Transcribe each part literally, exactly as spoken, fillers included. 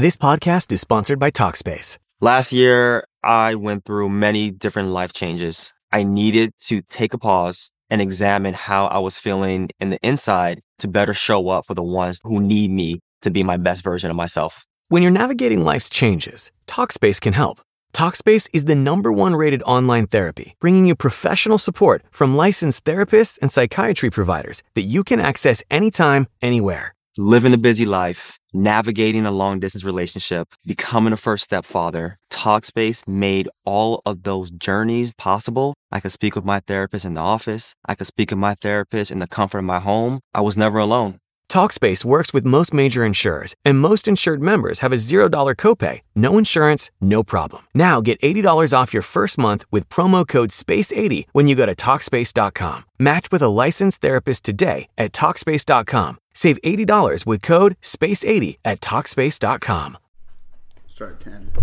This podcast is sponsored by Talkspace. Last year, I went through many different life changes. I needed to take a pause and examine how I was feeling in the inside to better show up for the ones who need me to be my best version of myself. When you're navigating life's changes, Talkspace can help. Talkspace is the number one rated online therapy, bringing you professional support from licensed therapists and psychiatry providers that you can access anytime, anywhere. Living a busy life, navigating a long-distance relationship, becoming a first-step father, Talkspace made all of those journeys possible. I could speak with my therapist in the office. I could speak with my therapist in the comfort of my home. I was never alone. Talkspace works with most major insurers, and most insured members have a zero dollars copay. No insurance, no problem. Now get eighty dollars off your first month with promo code space eighty when you go to Talkspace dot com. Match with a licensed therapist today at Talkspace dot com. Save eighty dollars with code space eighty at Talkspace dot com. Start at ten.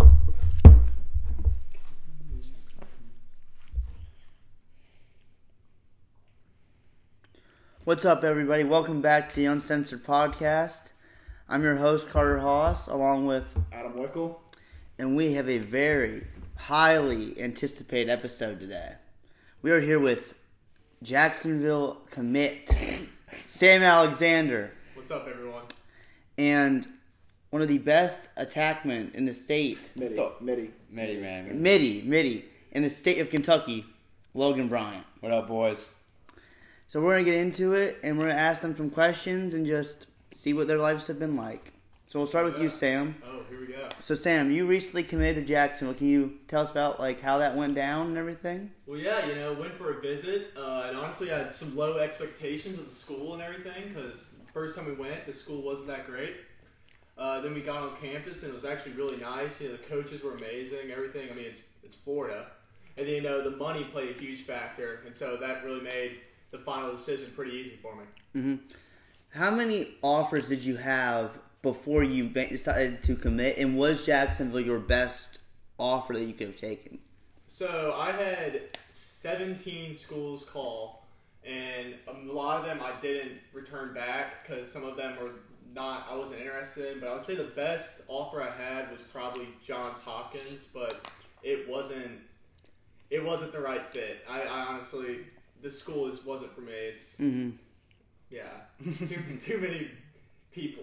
What's up, everybody? Welcome back to the Uncensored Podcast. I'm your host, Carter Haas, along with Adam Wickel. And we have a very highly anticipated episode today. We are here with Jacksonville commit, Sam Alexander. What's up, everyone? And one of the best attackmen in the state. Midi. Midi. Midi, man. Midi. Midi. In the state of Kentucky, Logan Bryant. What up, boys? So we're going to get into it, and we're going to ask them some questions and just see what their lives have been like. So we'll start with yeah. you, Sam. Oh, here we go. So, Sam, you recently committed to Jacksonville. Can you tell us about like how that went down and everything? Well, yeah, you know, went for a visit, uh, and honestly, I had some low expectations of the school and everything, because the first time we went, the school wasn't that great. Uh, then we got on campus, and it was actually really nice. You know, the coaches were amazing, everything. I mean, it's it's Florida. And then, you know, the money played a huge factor, and so that really made the final decision pretty easy for me. Mm-hmm. How many offers did you have before you decided to commit, and was Jacksonville your best offer that you could have taken? So I had seventeen schools call, and a lot of them I didn't return back because some of them were not, I wasn't interested in, but I would say the best offer I had was probably Johns Hopkins, but it wasn't, it wasn't the right fit. I, I honestly... The school is wasn't for me. It's mm-hmm. yeah, too, too many people.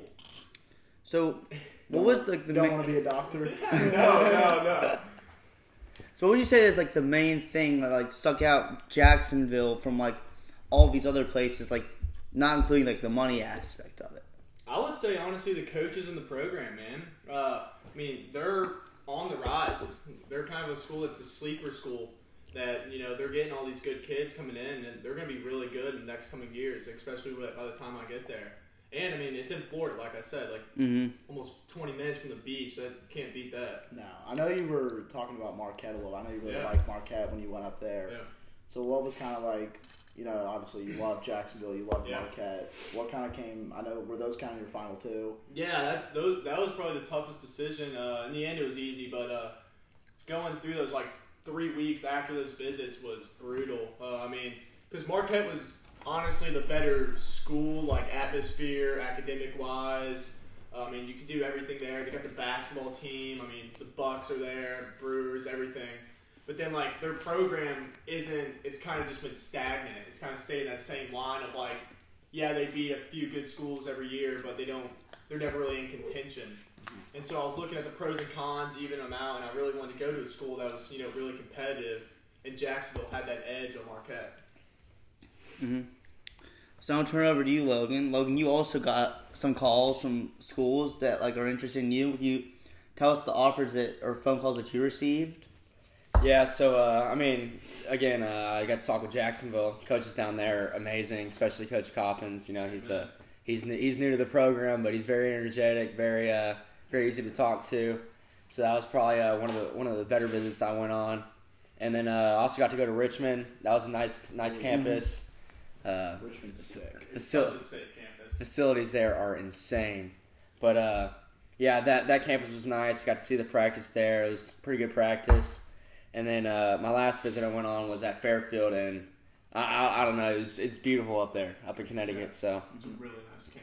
So, what was the? the don't ma- want to be a doctor? no, no, no. So, what would you say is like the main thing that like stuck out Jacksonville from like all these other places, like not including like the money aspect of it? I would say honestly, the coaches in the program, man. Uh, I mean, they're on the rise. They're kind of a school that's the sleeper school. That, you know, they're getting all these good kids coming in, and they're going to be really good in the next coming years, especially by the time I get there. And, I mean, it's in Florida, like I said, like mm-hmm. almost twenty minutes from the beach. That can't beat that. No, I know you were talking about Marquette a little. I know you really yeah. liked Marquette when you went up there. Yeah. So what was kind of like, you know, obviously you love Jacksonville, you love yeah. Marquette. What kind of came, I know, were those kind of your final two? Yeah, that's those. That was probably the toughest decision. Uh, in the end, it was easy, but uh, going through those, like, three weeks after those visits was brutal. Uh, I mean, because Marquette was honestly the better school, like atmosphere, academic-wise. Uh, I mean, you could do everything there. They got the basketball team. I mean, the Bucks are there, Brewers, everything. But then, like, their program isn't, it's kind of just been stagnant. It's kind of stayed in that same line of, like, yeah, they beat a few good schools every year, but they don't, they're never really in contention. And so I was looking at the pros and cons, even them out, and I really wanted to go to a school that was, you know, really competitive. And Jacksonville had that edge on Marquette. Mm-hmm. So I'll turn it over to you, Logan. Logan, you also got some calls from schools that like are interested in you. Can you tell us the offers that or phone calls that you received? Yeah, so, uh, I mean, again, uh, I got to talk with Jacksonville. Coaches down there are amazing, especially Coach Coppins. You know, he's uh, he's he's new to the program, but he's very energetic, very uh, very easy to talk to. So that was probably uh, one of the one of the better visits I went on. And then uh, I also got to go to Richmond. That was a nice nice campus. Uh, Richmond's sick. Facil- Such a sick campus. Facilities there are insane. But, uh, yeah, that, that campus was nice. Got to see the practice there. It was pretty good practice. And then uh, my last visit I went on was at Fairfield, and I, I, I don't know, it was, it's beautiful up there, up in Connecticut. So It's a really nice campus.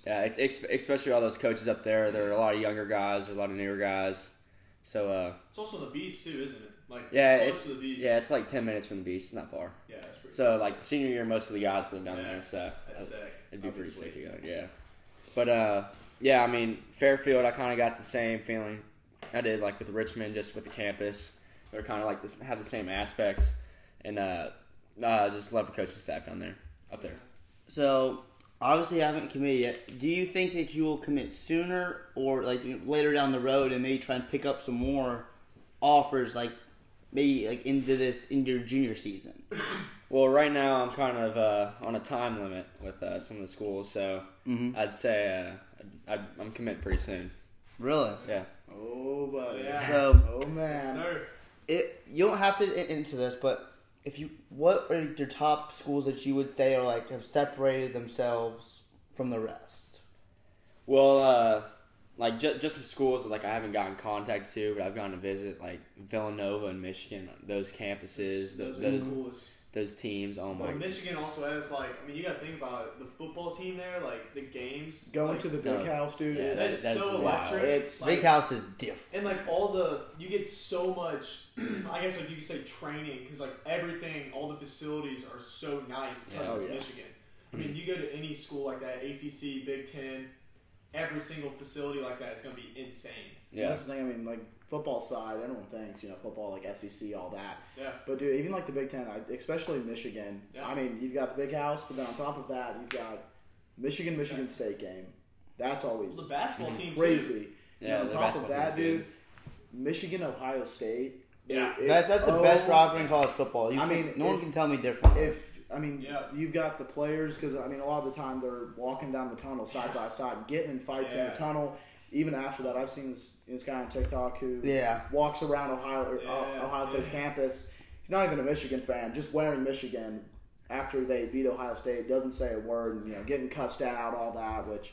Yeah, it, ex- especially all those coaches up there. There are a lot of younger guys, there are a lot of newer guys. So uh, It's also on the beach too, isn't it? Like yeah, it's close it's to the beach. yeah, it's like ten minutes from the beach. It's not far. Yeah, that's pretty. So like senior year, most of the guys live down Yeah, there. So that's sick. it'd be That'd be pretty sick to sweet. go. Yeah, but uh, yeah, I mean Fairfield, I kind of got the same feeling I did like with Richmond, just with the campus. They're kind of like this, have the same aspects, and uh, uh, just love the coaching staff down there, up there. So, obviously, you haven't committed yet. Do you think that you will commit sooner or like later down the road, and maybe try and pick up some more offers, like maybe like into this into your junior season? Well, right now I'm kind of uh, on a time limit with uh, some of the schools, so Mm-hmm. I'd say uh, I'd, I'm committed pretty soon. Really? Yeah. Oh, buddy. Yeah. So, Oh, Yes, man. sir. it you don't have to in- into this, but if you, what are your top schools that you would say are like have separated themselves from the rest? Well, uh, like ju- just some schools that like I haven't gotten contact to, but I've gone to visit, like Villanova and Michigan. Those campuses, those Those are those, the coolest. those teams. Oh my! Well, Michigan also has like, I mean, you got to think about it. The football team there, like the games. Going like, to the big No. house, dude. Yeah, That's it's, that's so wild. electric. It's- like, Big House is different. and like all the, you get so much. I guess like you could say training because like everything, all the facilities are so nice because Yeah. it's Oh, yeah. Michigan. I mean, you go to any school like that, A C C, Big Ten, every single facility like that is going to be insane. Yeah. That's the thing. I mean, like football side, everyone thinks you know football like S E C, all that. Yeah. But dude, even like the Big Ten, I- especially Michigan. Yeah. I mean, you've got the big house, but then on top of that, you've got Michigan, Michigan State game. That's always The basketball team too. crazy. Yeah, and on the top of basketball that, team's dude, Michigan, Ohio State. Yeah. it- That's that's the oh, best rivalry in college football. You I can- mean, no one if- can tell me different. If I mean, Yeah. you've got the players because I mean, a lot of the time they're walking down the tunnel side by side, getting in fights in Yeah. the tunnel. Even after that, I've seen this, this guy on TikTok who Yeah. walks around Ohio or, uh, Yeah. Ohio State's Yeah. campus. He's not even a Michigan fan, just wearing Michigan after they beat Ohio State. Doesn't say a word, and you know, getting cussed out, all that. Which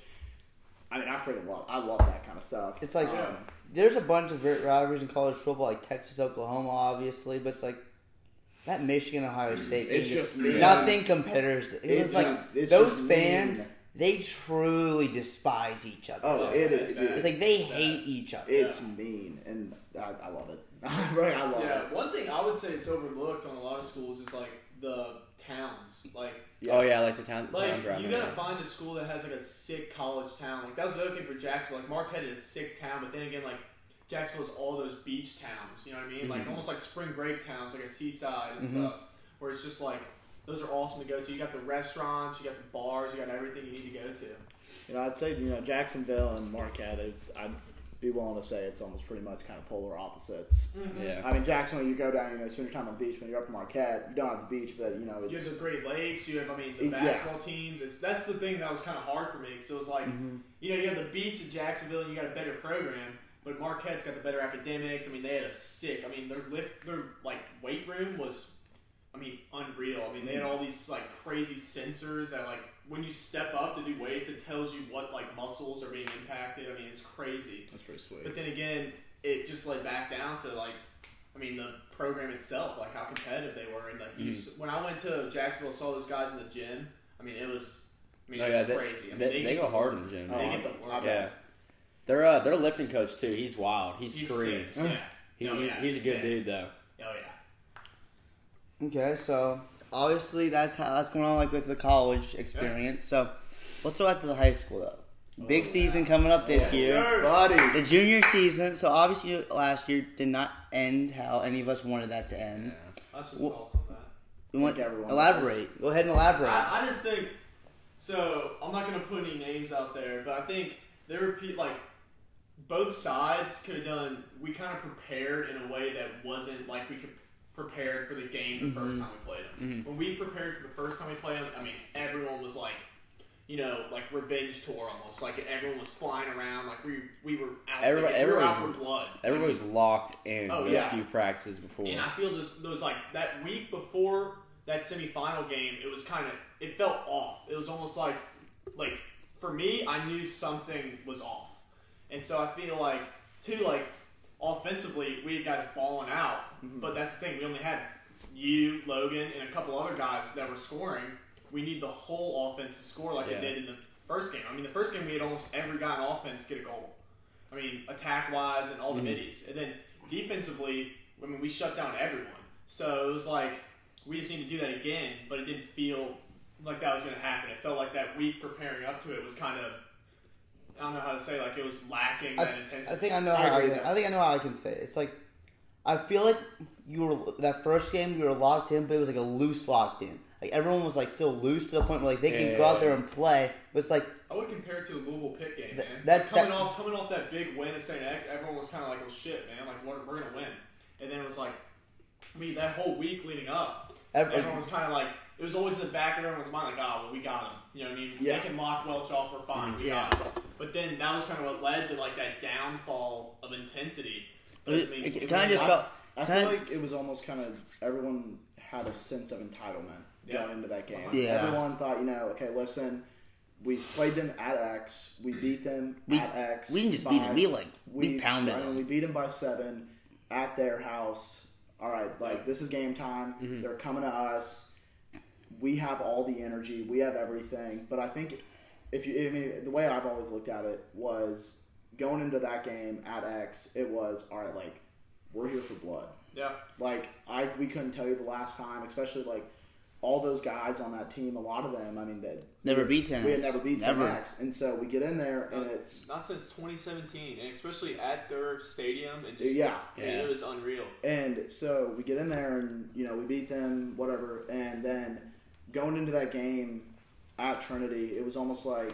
I mean, I freaking love. I love that kind of stuff. It's like Um, there's a bunch of great rivalries in college football, like Texas, Oklahoma, obviously, but it's like that Michigan, Ohio State. It's game, just mean. nothing compares. It's, It's like just- it's those just fans. mean. They truly despise each other. oh, Yeah, it it's is. bad. Dude, It's like they It's bad. hate each other. it's mean, and I, I love it. Right, I love Yeah, it. one thing I would say it's overlooked on a lot of schools is like the towns. Like, Yeah. Oh yeah, like the town. like towns around you there. gotta find a school that has like a sick college town. Like that was the other thing for Jacksonville. Like Marquette is a sick town, but then again, like Jacksonville's all those beach towns. You know what I mean? Like almost like spring break towns, like a seaside and stuff, where it's just like those are awesome to go to. You got the restaurants, you got the bars, you got everything you need to go to. You know, I'd say you know Jacksonville and Marquette. It, I'd be willing to say it's almost pretty much kind of polar opposites. Yeah. I mean, Jacksonville, you go down, you know, spend your time on the beach. When you're up in Marquette, you don't have the beach, but you know, You it's have the Great Lakes. You have, I mean, the Yeah. basketball teams. It's that's the thing that was kind of hard for me because it was like, you know, you have the beach at Jacksonville and you got a better program, but Marquette's got the better academics. I mean, they had a sick. I mean, their lift, their like weight room was, I mean, unreal. I mean, they had all these like crazy sensors that like when you step up to do weights, it tells you what like muscles are being impacted. I mean, it's crazy. that's pretty sweet. But then again, it just led back down to like, I mean, the program itself, like how competitive they were, and like you, s when I went to Jacksonville, saw those guys in the gym. I mean, it was, I mean, Oh, it yeah, was they, crazy. I mean, they, they get go the hard work. in the gym. Oh, They man. get the I work. bet. Yeah. Their uh, their lifting coach too. He's wild. He's, He's scream. sick. Yeah. He, No, he's, yeah, he's a good sick. dude though. Oh yeah. Okay, so obviously that's how that's going on, like with the college experience. So let's go back to the high school though. Big season coming up this Yes, year. sir. Buddy, The junior season. So obviously last year did not end how any of us wanted that to end. I have some Well- thoughts on that. We want Like everyone elaborate. does. Go ahead and elaborate. I, I just think so. I'm not going to put any names out there, but I think there were pe- like both sides could have done. We kind of prepared in a way that wasn't like we could prepare for the game the first time we played them. When we prepared for the first time we played them, I mean, everyone was like, you know, like revenge tour almost. Like everyone was flying around. Like we we were out. Everybody- there. We were out everybody's- for blood. Everybody was locked in Oh, those yeah. few practices before. And I feel this those like that week before that semifinal game, it was kind of it felt off. It was almost like like for me, I knew something was off, and so I feel like too like offensively we had guys balling out, but that's the thing, we only had you, Logan, and a couple other guys that were scoring. We need the whole offense to score like Yeah. it did in the first game. I mean, the first game we had almost every guy on offense get a goal. I mean, attack-wise and all the mm-hmm. middies. And then defensively, I mean, we shut down everyone. So it was like, we just need to do that again, but it didn't feel like that was going to happen. It felt like that week preparing up to it was kind of, I don't know how to say, like it was lacking I, that intensity. I think I know how I, can, I think I know how I can say it. It's like, I feel like you were, that first game you were locked in, but it was like a loose locked in. Like everyone was like still loose to the point where like they yeah, could go out there and play, but it's like, I would compare it to the Louisville Pitt game, man. Th- that's like coming off coming off that big win at Saint X, everyone was kind of like, "Well, shit, man! Like we're, we're gonna win." And then it was like, I mean, that whole week leading up, Every, everyone was kind of like, it was always in the back of everyone's mind, like, "Oh, well, we got him." You know what I mean? Yeah. They can lock Welch off, we're fine. We yeah. got him. But then that was kind of what led to like that downfall of intensity. But it, I mean, it, it, kind of just felt. I feel like it was almost kind of everyone had a sense of entitlement yeah. going into that game. Yeah. Everyone thought, you know, okay, listen. We played them at X. We beat them we, at X. We didn't just by, beat them. We like we, we pounded I mean, them. We beat them by seven at their house. All right, like this is game time. Mm-hmm. They're coming to us. We have all the energy. We have everything. But I think if you, I mean, the way I've always looked at it was going into that game at X. It was all right. Like we're here for blood. Yeah. Like I, we couldn't tell you the last time, especially like. All those guys on that team, a lot of them, I mean, they never beat Saint X. We had never beat Saint X, and so we get in there, and not, it's not since twenty seventeen, and especially at their stadium, and just, yeah, I mean, yeah, it was unreal. And so we get in there, and you know, we beat them, whatever, and then going into that game at Trinity, it was almost like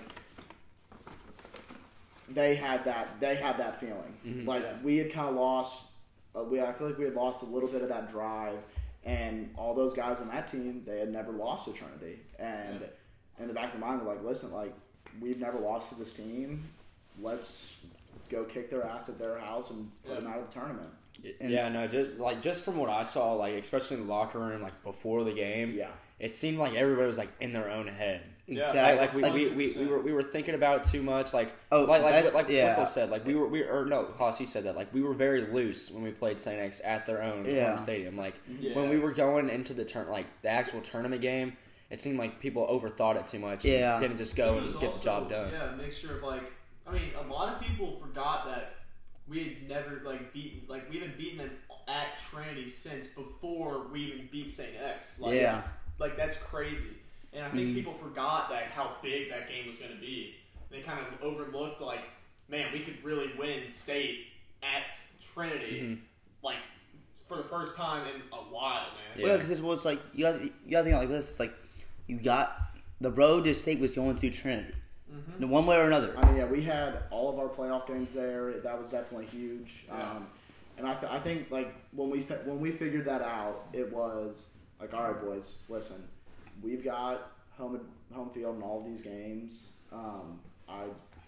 they had that they had that feeling, mm-hmm, like yeah. we had kind of lost. Uh, we I feel like we had lost a little bit of that drive. And all those guys on that team, they had never lost to Trinity. And yeah. in the back of their mind, they're like, listen, like, we've never lost to this team. Let's go kick their ass at their house and put yeah. them out of the tournament. And yeah, no, just like just from what I saw, like especially in the locker room, like before the game, yeah, it seemed like everybody was like in their own head. Exactly. Like, like we, like, we, we, we were we were thinking about it too much. Like oh, like like like yeah. Michael said, like we were we or no, Haas, you said that like we were very loose when we played Saint X at their own yeah. home stadium. Like yeah. when we were going into the turn, like the actual tournament game, it seemed like people overthought it too much. Yeah, and didn't just go and also, get the job done. Yeah, a mixture of like, I mean, a lot of people forgot that we had never like beaten like we haven't beaten them at Trinity since before we even beat Saint X. Like, yeah, like that's crazy. And I think mm. people forgot that how big that game was going to be. They kind of overlooked, like, man, we could really win state at Trinity, mm-hmm. like, for the first time in a while, man. Yeah, because well, it's like, you got you got to think like this. It's like, you got, the road to state was going through Trinity. Mm-hmm. In one way or another. I mean, yeah, we had all of our playoff games there. That was definitely huge. Yeah. Um, and I, th- I think, like, when we when we figured that out, it was, like, all right, boys, listen. We've got home home field in all of these games. Um, I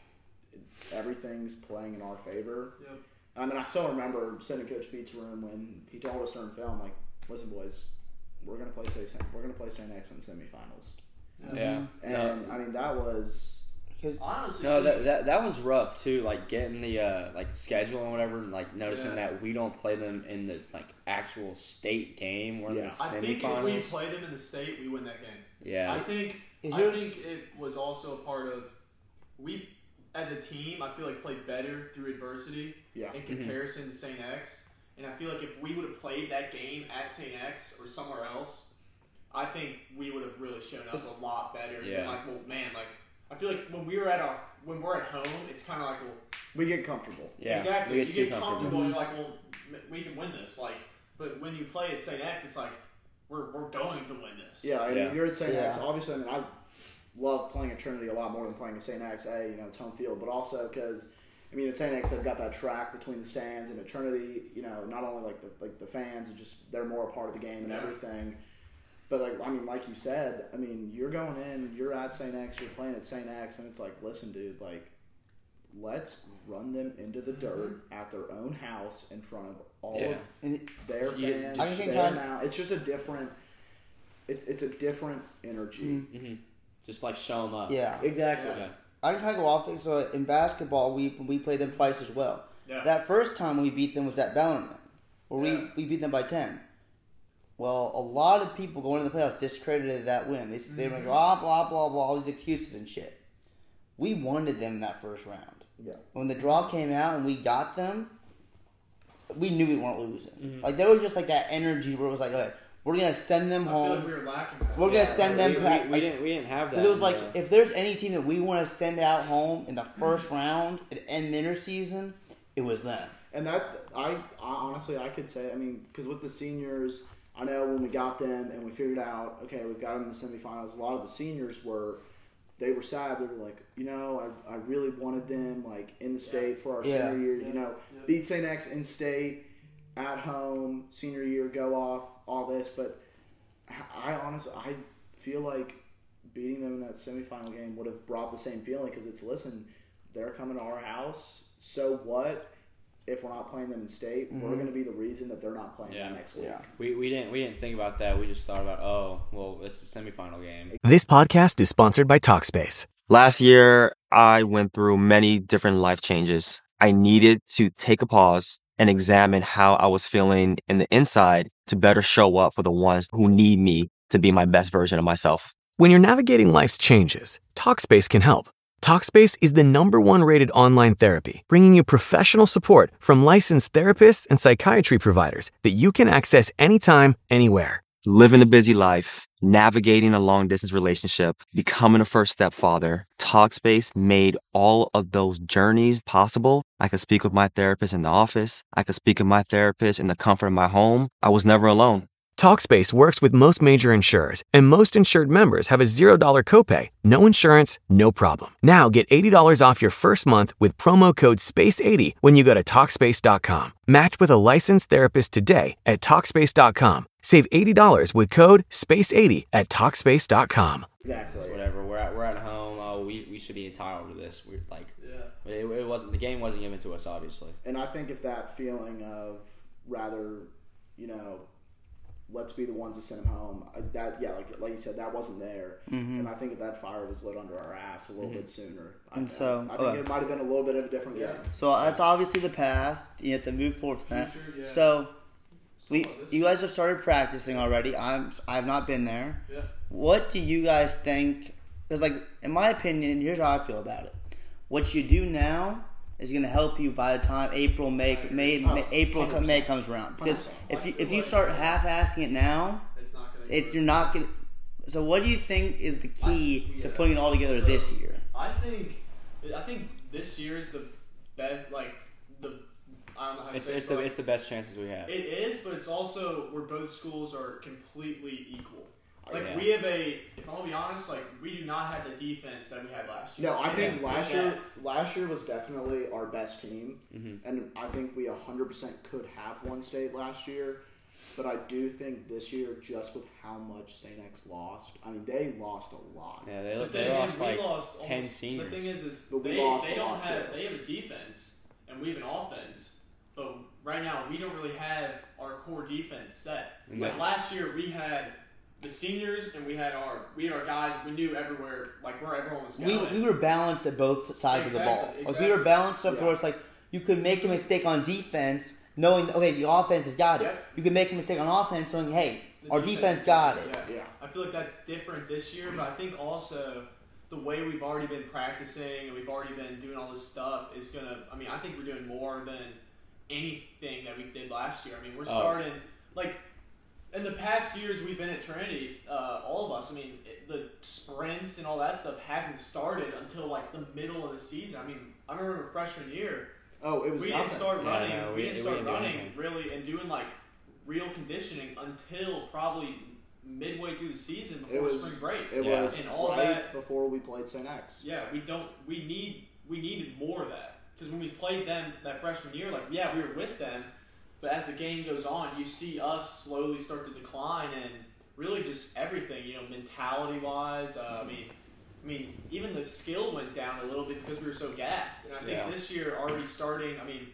everything's playing in our favor. Yep. I mean, I still remember sitting in Coach Pete's room when he told us during film, like, "Listen, boys, we're gonna play Saint we're gonna play Saint X in the semifinals." Yeah, and no. I mean that was. Honestly, no, that, that that was rough too. Like getting the uh, like schedule and whatever, and like noticing yeah. that we don't play them in the like actual state game. We're yeah. in the semifinals. I think if we play them in the state, we win that game. Yeah, I think Is I yours... think it was also a part of we as a team. I feel like played better through adversity yeah. in comparison mm-hmm. to Saint X. And I feel like if we would have played that game at Saint X or somewhere else, I think we would have really shown up it's, a lot better. Yeah. Than like, well, man, like I feel like when we were at our when we're at home, it's kind of like, well, we get comfortable. Yeah, exactly. We get you too get comfortable. comfortable. And you're like, well, we can win this. Like, but when you play at Saint X, it's like we're we're going to win this. Yeah, I mean, yeah. you're at Saint Yeah. X. Obviously, I mean, I love playing at Trinity a lot more than playing at Saint X. A, you know, it's home field, but also because I mean, at Saint X, they've got that track between the stands, and at Trinity, you know, not only like the like the fans, and just they're more a part of the game and yeah. everything. But, like, I mean, like you said, I mean, you're going in, you're at Saint X, you're playing at Saint X, and it's like, listen, dude, like, let's run them into the dirt mm-hmm. at their own house in front of all yeah. of and their you, fans. Their now, it's just a different, it's it's a different energy. Mm-hmm. Just, like, show them up. Yeah. Exactly. Yeah. I can kind of go off things. So in basketball, we we played them twice as well. Yeah. That first time we beat them was at Bellarmine, where Yeah. we, we beat them by ten. Well, a lot of people going into the playoffs discredited that win. They, they were like, blah, blah, blah, blah, all these excuses and shit. we wanted them in that first round. Yeah. When the draw came out and we got them, we knew we weren't losing. Mm-hmm. Like, there was just like that energy where it was like, okay, we're gonna send them I home. feel like we were lacking that. We're gonna Yeah, send we, them we, back. we like, didn't we didn't have that. It was like, uh, if there's any team that we want to send out home in the first round at end inter season, it was them. And that, I, I honestly, I could say, I mean, because with the seniors, I know when we got them and we figured out, okay, we've got them in the semifinals, a lot of the seniors were, they were sad. They were like, you know, I, I really wanted them, like, in the state for our Yeah. senior year, Yeah. you know, Yeah. beat Saint X in state, at home, senior year, go off, all this. But I honestly, I feel like beating them in that semifinal game would have brought the same feeling because it's, listen, they're coming to our house, so what? If we're not playing them in state, Mm-hmm. we're going to be the reason that they're not playing Yeah. them next week. Yeah. we, we didn't we didn't think about that. We just thought about, oh, well, it's the semifinal game. This podcast is sponsored by Talkspace. Last year, I went through many different life changes. I needed to take a pause and examine how I was feeling in the inside to better show up for the ones who need me to be my best version of myself. When you're navigating life's changes, Talkspace can help. Talkspace is the number one rated online therapy, bringing you professional support from licensed therapists and psychiatry providers that you can access anytime, anywhere. Living a busy life, navigating a long distance relationship, becoming a first step father, Talkspace made all of those journeys possible. I could speak with my therapist in the office. I could speak with my therapist in the comfort of my home. I was never alone. Talkspace works with most major insurers, and most insured members have a zero dollar copay. No insurance, no problem. Now get eighty dollars off your first month with promo code space eighty when you go to Talkspace dot com. Match with a licensed therapist today at Talkspace dot com. Save eighty dollars with code space eighty at Talkspace dot com. Exactly. It's whatever. We're at we're at home. Oh, we, we should be entitled to this. We're like, Yeah. it, it wasn't the game wasn't given to us, obviously. And I think if that feeling of rather, you know, let's be the ones to send them home, I- that, yeah, like like you said, that wasn't there. Mm-hmm. And I think if that fire was lit under our ass a little bit sooner, I, And think- so, I think okay. it might have been a little bit of a different Yeah. game. So that's obviously the past. You have to move forward from that. Future, yeah. So we, about this you guys have started practicing already. I'm, I've not been there. Yeah. What do you guys think? Because, like, in my opinion, here's how I feel about it. What you do now is going to help you by the time April, May, May, May April, one hundred percent. May comes around. Because one if you I if feel you like- start half-assing it now, It's not gonna. it's you're not going. to... So, what do you think is the key I- to yeah. putting it all together So, this year? I think, I think this year is the best. Like the, I don't know how to It's say it's it, the but it's the best chances we have. It is, but it's also where both schools are completely equal. Like Yeah. we have a, if I'll be honest, like we do not have the defense that we had last year. No, I think Yeah. last Yeah. year last year was definitely our best team, Mm-hmm. and I think we one hundred percent could have won state last year. But I do think this year, just with how much Saint X lost, I mean, they lost a lot. Yeah, they, But they then lost we like lost ten almost, seniors. The thing is, is But we they, lost they a don't lot, have too. they have a defense and we have an offense. But right now, we don't really have our core defense set. And Like that- last year, we had the seniors and we had our we had our guys. We knew everywhere, like where everyone was We, going. we were balanced at both sides of the ball. Exactly, Like we were exactly. balanced up Yeah. where it's like you could make a mistake on defense, knowing okay the offense has got it. Yep. You could make a mistake on offense, knowing hey The our defense got it. Yeah. Yeah. I feel like that's different this year, but I think also the way we've already been practicing and we've already been doing all this stuff is gonna. I mean, I think we're doing more than anything that we did last year. I mean, we're Oh. starting like in the past years we've been at Trinity. Uh, all of us. I mean, it, the sprints and all that stuff hasn't started until like the middle of the season. I mean, I remember freshman year. Oh, it was We nothing. didn't start Yeah, running. no, we, we- didn't we start didn't do running anything. really and doing like real conditioning until probably midway through the season before It was spring break. It Yeah. was And all right that- before we played Saint X. Yeah, we don't. We need. We needed more of that because when we played them that freshman year, like yeah, we were with them, but as the game goes on, you see us slowly start to decline and really just everything. You know, mentality wise. Uh, I mean. I mean, even the skill went down a little bit because we were so gassed. And I think Yeah. this year, already starting, I mean,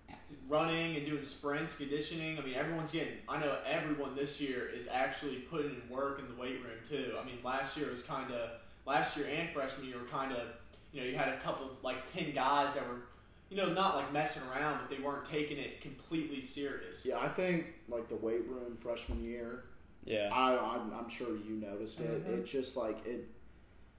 running and doing sprints, conditioning. I mean, everyone's getting. I know everyone this year is actually putting in work in the weight room too. I mean, last year was kind of last year and freshman year were kind of, you know, you had a couple like ten guys that were, you know, not like messing around, but they weren't taking it completely serious. Yeah, I think like the weight room freshman year. Yeah. I, I'm, I'm sure you noticed it. Mm-hmm. It's just like it.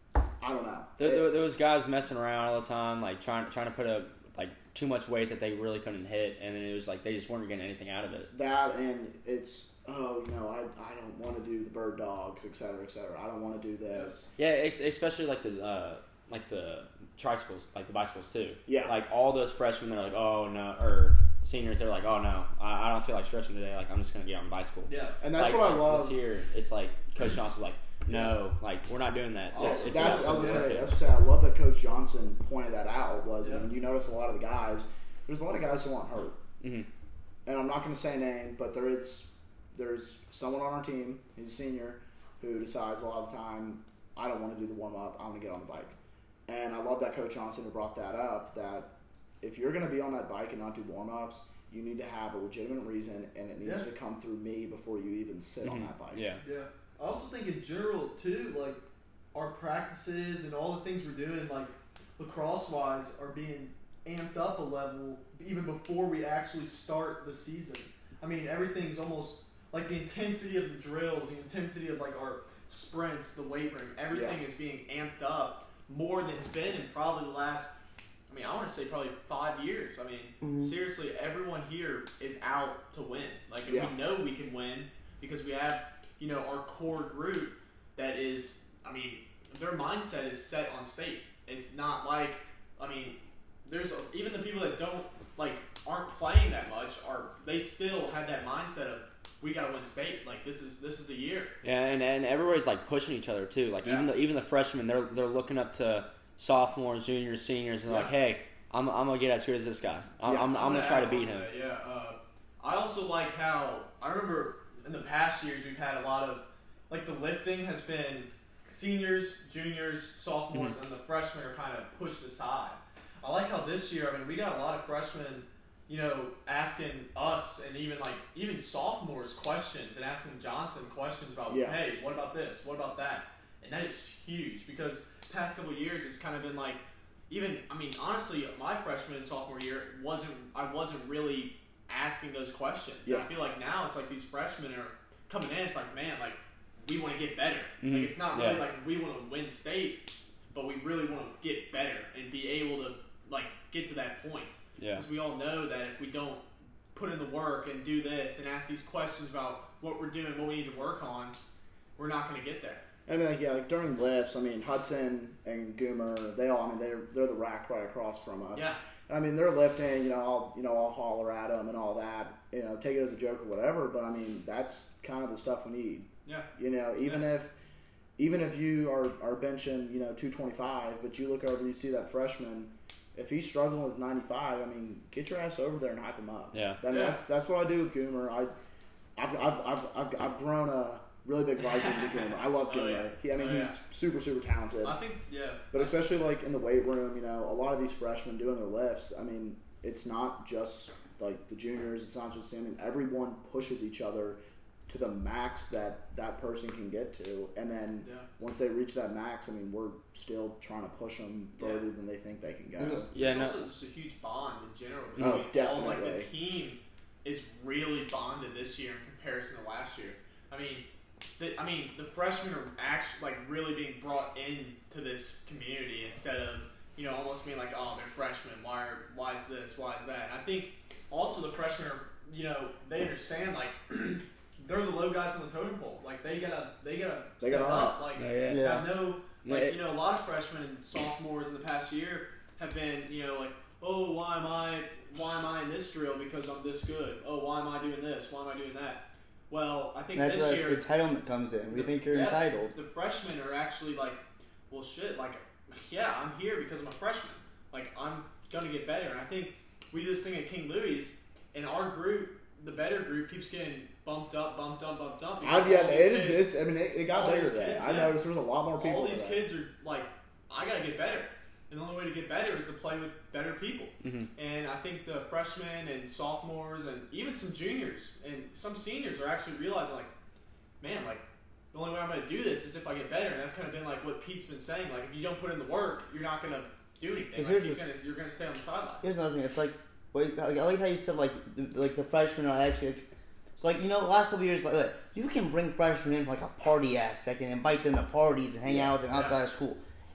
I don't know. There, It- there, there was guys messing around all the time, like trying trying to put a like too much weight that they really couldn't hit, and then it was like they just weren't getting anything out of it. That and it's oh you know I, I don't want to do the bird dogs, et cetera, et cetera. I don't want to do this. Yeah, ex- especially like the uh, like the tricycles, like the bicycles too. Yeah. Like all those freshmen, they're like, oh no, or seniors, they're like, oh no, I, I don't feel like stretching today. Like I'm just gonna get on the bicycle. Yeah. And that's like, what I like, love. This year, it's like Coach Johnson's like, no, like we're not doing that. Oh, It's, it's That's, about I was the gonna say, work. that's what I say. I love that Coach Johnson pointed that out. Was Yeah. I mean, you notice a lot of the guys. There's a lot of guys who aren't hurt, Mhm. and I'm not going to say a name, but there is there's someone on our team. He's a senior who decides a lot of the time, I don't want to do the warm up. I want to get on the bike, and I love that Coach Johnson brought that up. That if you're going to be on that bike and not do warm ups, you need to have a legitimate reason, and it needs Yeah. to come through me before you even sit on that bike. Yeah. Yeah. I also think in general too, like our practices and all the things we're doing, like lacrosse wise, are being amped up a level even before we actually start the season. I mean, everything's almost like the intensity of the drills, the intensity of like our sprints, the weight room, everything Yeah. is being amped up more than it's been in probably the last. I mean, I want to say probably five years. I mean, seriously, everyone here is out to win. Like, and Yeah. we know we can win because we have, you know, our core group that is, I mean, their mindset is set on state. It's not like, I mean, there's a, even the people that don't, like, aren't playing that much, are they still have that mindset of, we got to win state. Like, this is this is the year. Yeah, and, and everybody's like pushing each other too. Like even Yeah. the even the freshmen, they're they're looking up to sophomores, juniors, seniors, and they're like, Yeah. hey, I'm I'm gonna get as good as this guy. I'm Yeah, I'm, I'm gonna try to add beat on him. that, Yeah. Uh, I also like how I remember in the past years we've had a lot of like the lifting has been seniors, juniors, sophomores, Mm-hmm. and the freshmen are kind of pushed aside. I like how this year. I mean, we got a lot of freshmen, you know, asking us and even like even sophomores questions and asking Johnson questions about, Yeah. hey, what about this? What about that? And that is huge because past couple of years it's kind of been like, even I mean honestly, my freshman and sophomore year wasn't I wasn't really asking those questions. And I Yeah. feel like now it's like these freshmen are coming in. It's like, man, like we want to get better. Mhm. Like it's not really Yeah. like we want to win state, but we really want to get better and be able to like get to that point. Yeah. Because we all know that if we don't put in the work and do this and ask these questions about what we're doing, what we need to work on, we're not going to get there. I mean, like, yeah, like during lifts, I mean, Hudson and Goomer, they all, I mean, they're they're the rack right across from us. Yeah. I mean, they're lifting, you know, I'll, you know, I'll holler at them and all that, you know, take it as a joke or whatever, but I mean, that's kind of the stuff we need. Yeah. You know, even Yeah. if even if you are, are benching, you know, two twenty-five, but you look over and you see that freshman, if he's struggling with ninety-five, I mean, get your ass over there and hype him up. Yeah. I mean, Yeah. that's that's what I do with Goomer. I, I've, I've, I've, I've, I've grown a really big liking to Goomer. I love Oh, Goomer. yeah. He, I mean, Oh, yeah. he's super, super talented. I think, yeah. But especially like in the weight room, you know, a lot of these freshmen doing their lifts. I mean, it's not just like the juniors. It's not just. I mean, everyone pushes each other to the max that that person can get to, and then Yeah. once they reach that max, I mean, we're still trying to push them further Yeah. than they think they can go. Yeah, There's no. also just a huge bond in general. Oh, Between all, like definitely. the team is really bonded this year in comparison to last year. I mean, the, I mean the freshmen are actually like really being brought into this community instead of you know almost being like, oh, they're freshmen. Why are why is this? Why is that? And I think also the freshmen are you know they understand like. They're the low guys on the totem pole. Like they gotta, they gotta They step gotta up. Like Yeah, yeah. Yeah. I know, Yeah, like it- you know, a lot of freshmen and sophomores in the past year have been, you know, like, oh, why am I, why am I in this drill because I'm this good? Oh, why am I doing this? Why am I doing that? Well, I think That's this where year entitlement comes in. We the- think you're yeah, entitled. The freshmen are actually like, well, shit, like, yeah, I'm here because I'm a freshman. Like, I'm gonna get better. And I think we do this thing at King Louis, and our group, the better group, keeps getting bumped up, bumped up, bumped up. because I've yeah, all these it is. kids- It's. I mean, it, it got all bigger these today. kids, I yeah. noticed there was a lot more people. all these today. kids are like, I gotta get better, and the only way to get better is to play with better people. Mhm. And I think the freshmen and sophomores and even some juniors and some seniors are actually realizing, like, man, like the only way I'm gonna do this is if I get better. And that's kind of been like what Pete's been saying. Like, if you don't put in the work, you're not gonna do anything. Because Like, here's he's the- gonna, you're gonna stay on the sideline. Here's another thing. It's like, wait, like, I like how you said like, the, like the freshmen are actually. Like, it's like you know, the last couple of years, like, like you can bring freshmen in for like a party aspect and invite them to parties and hang Yeah, out with them outside yeah. of school.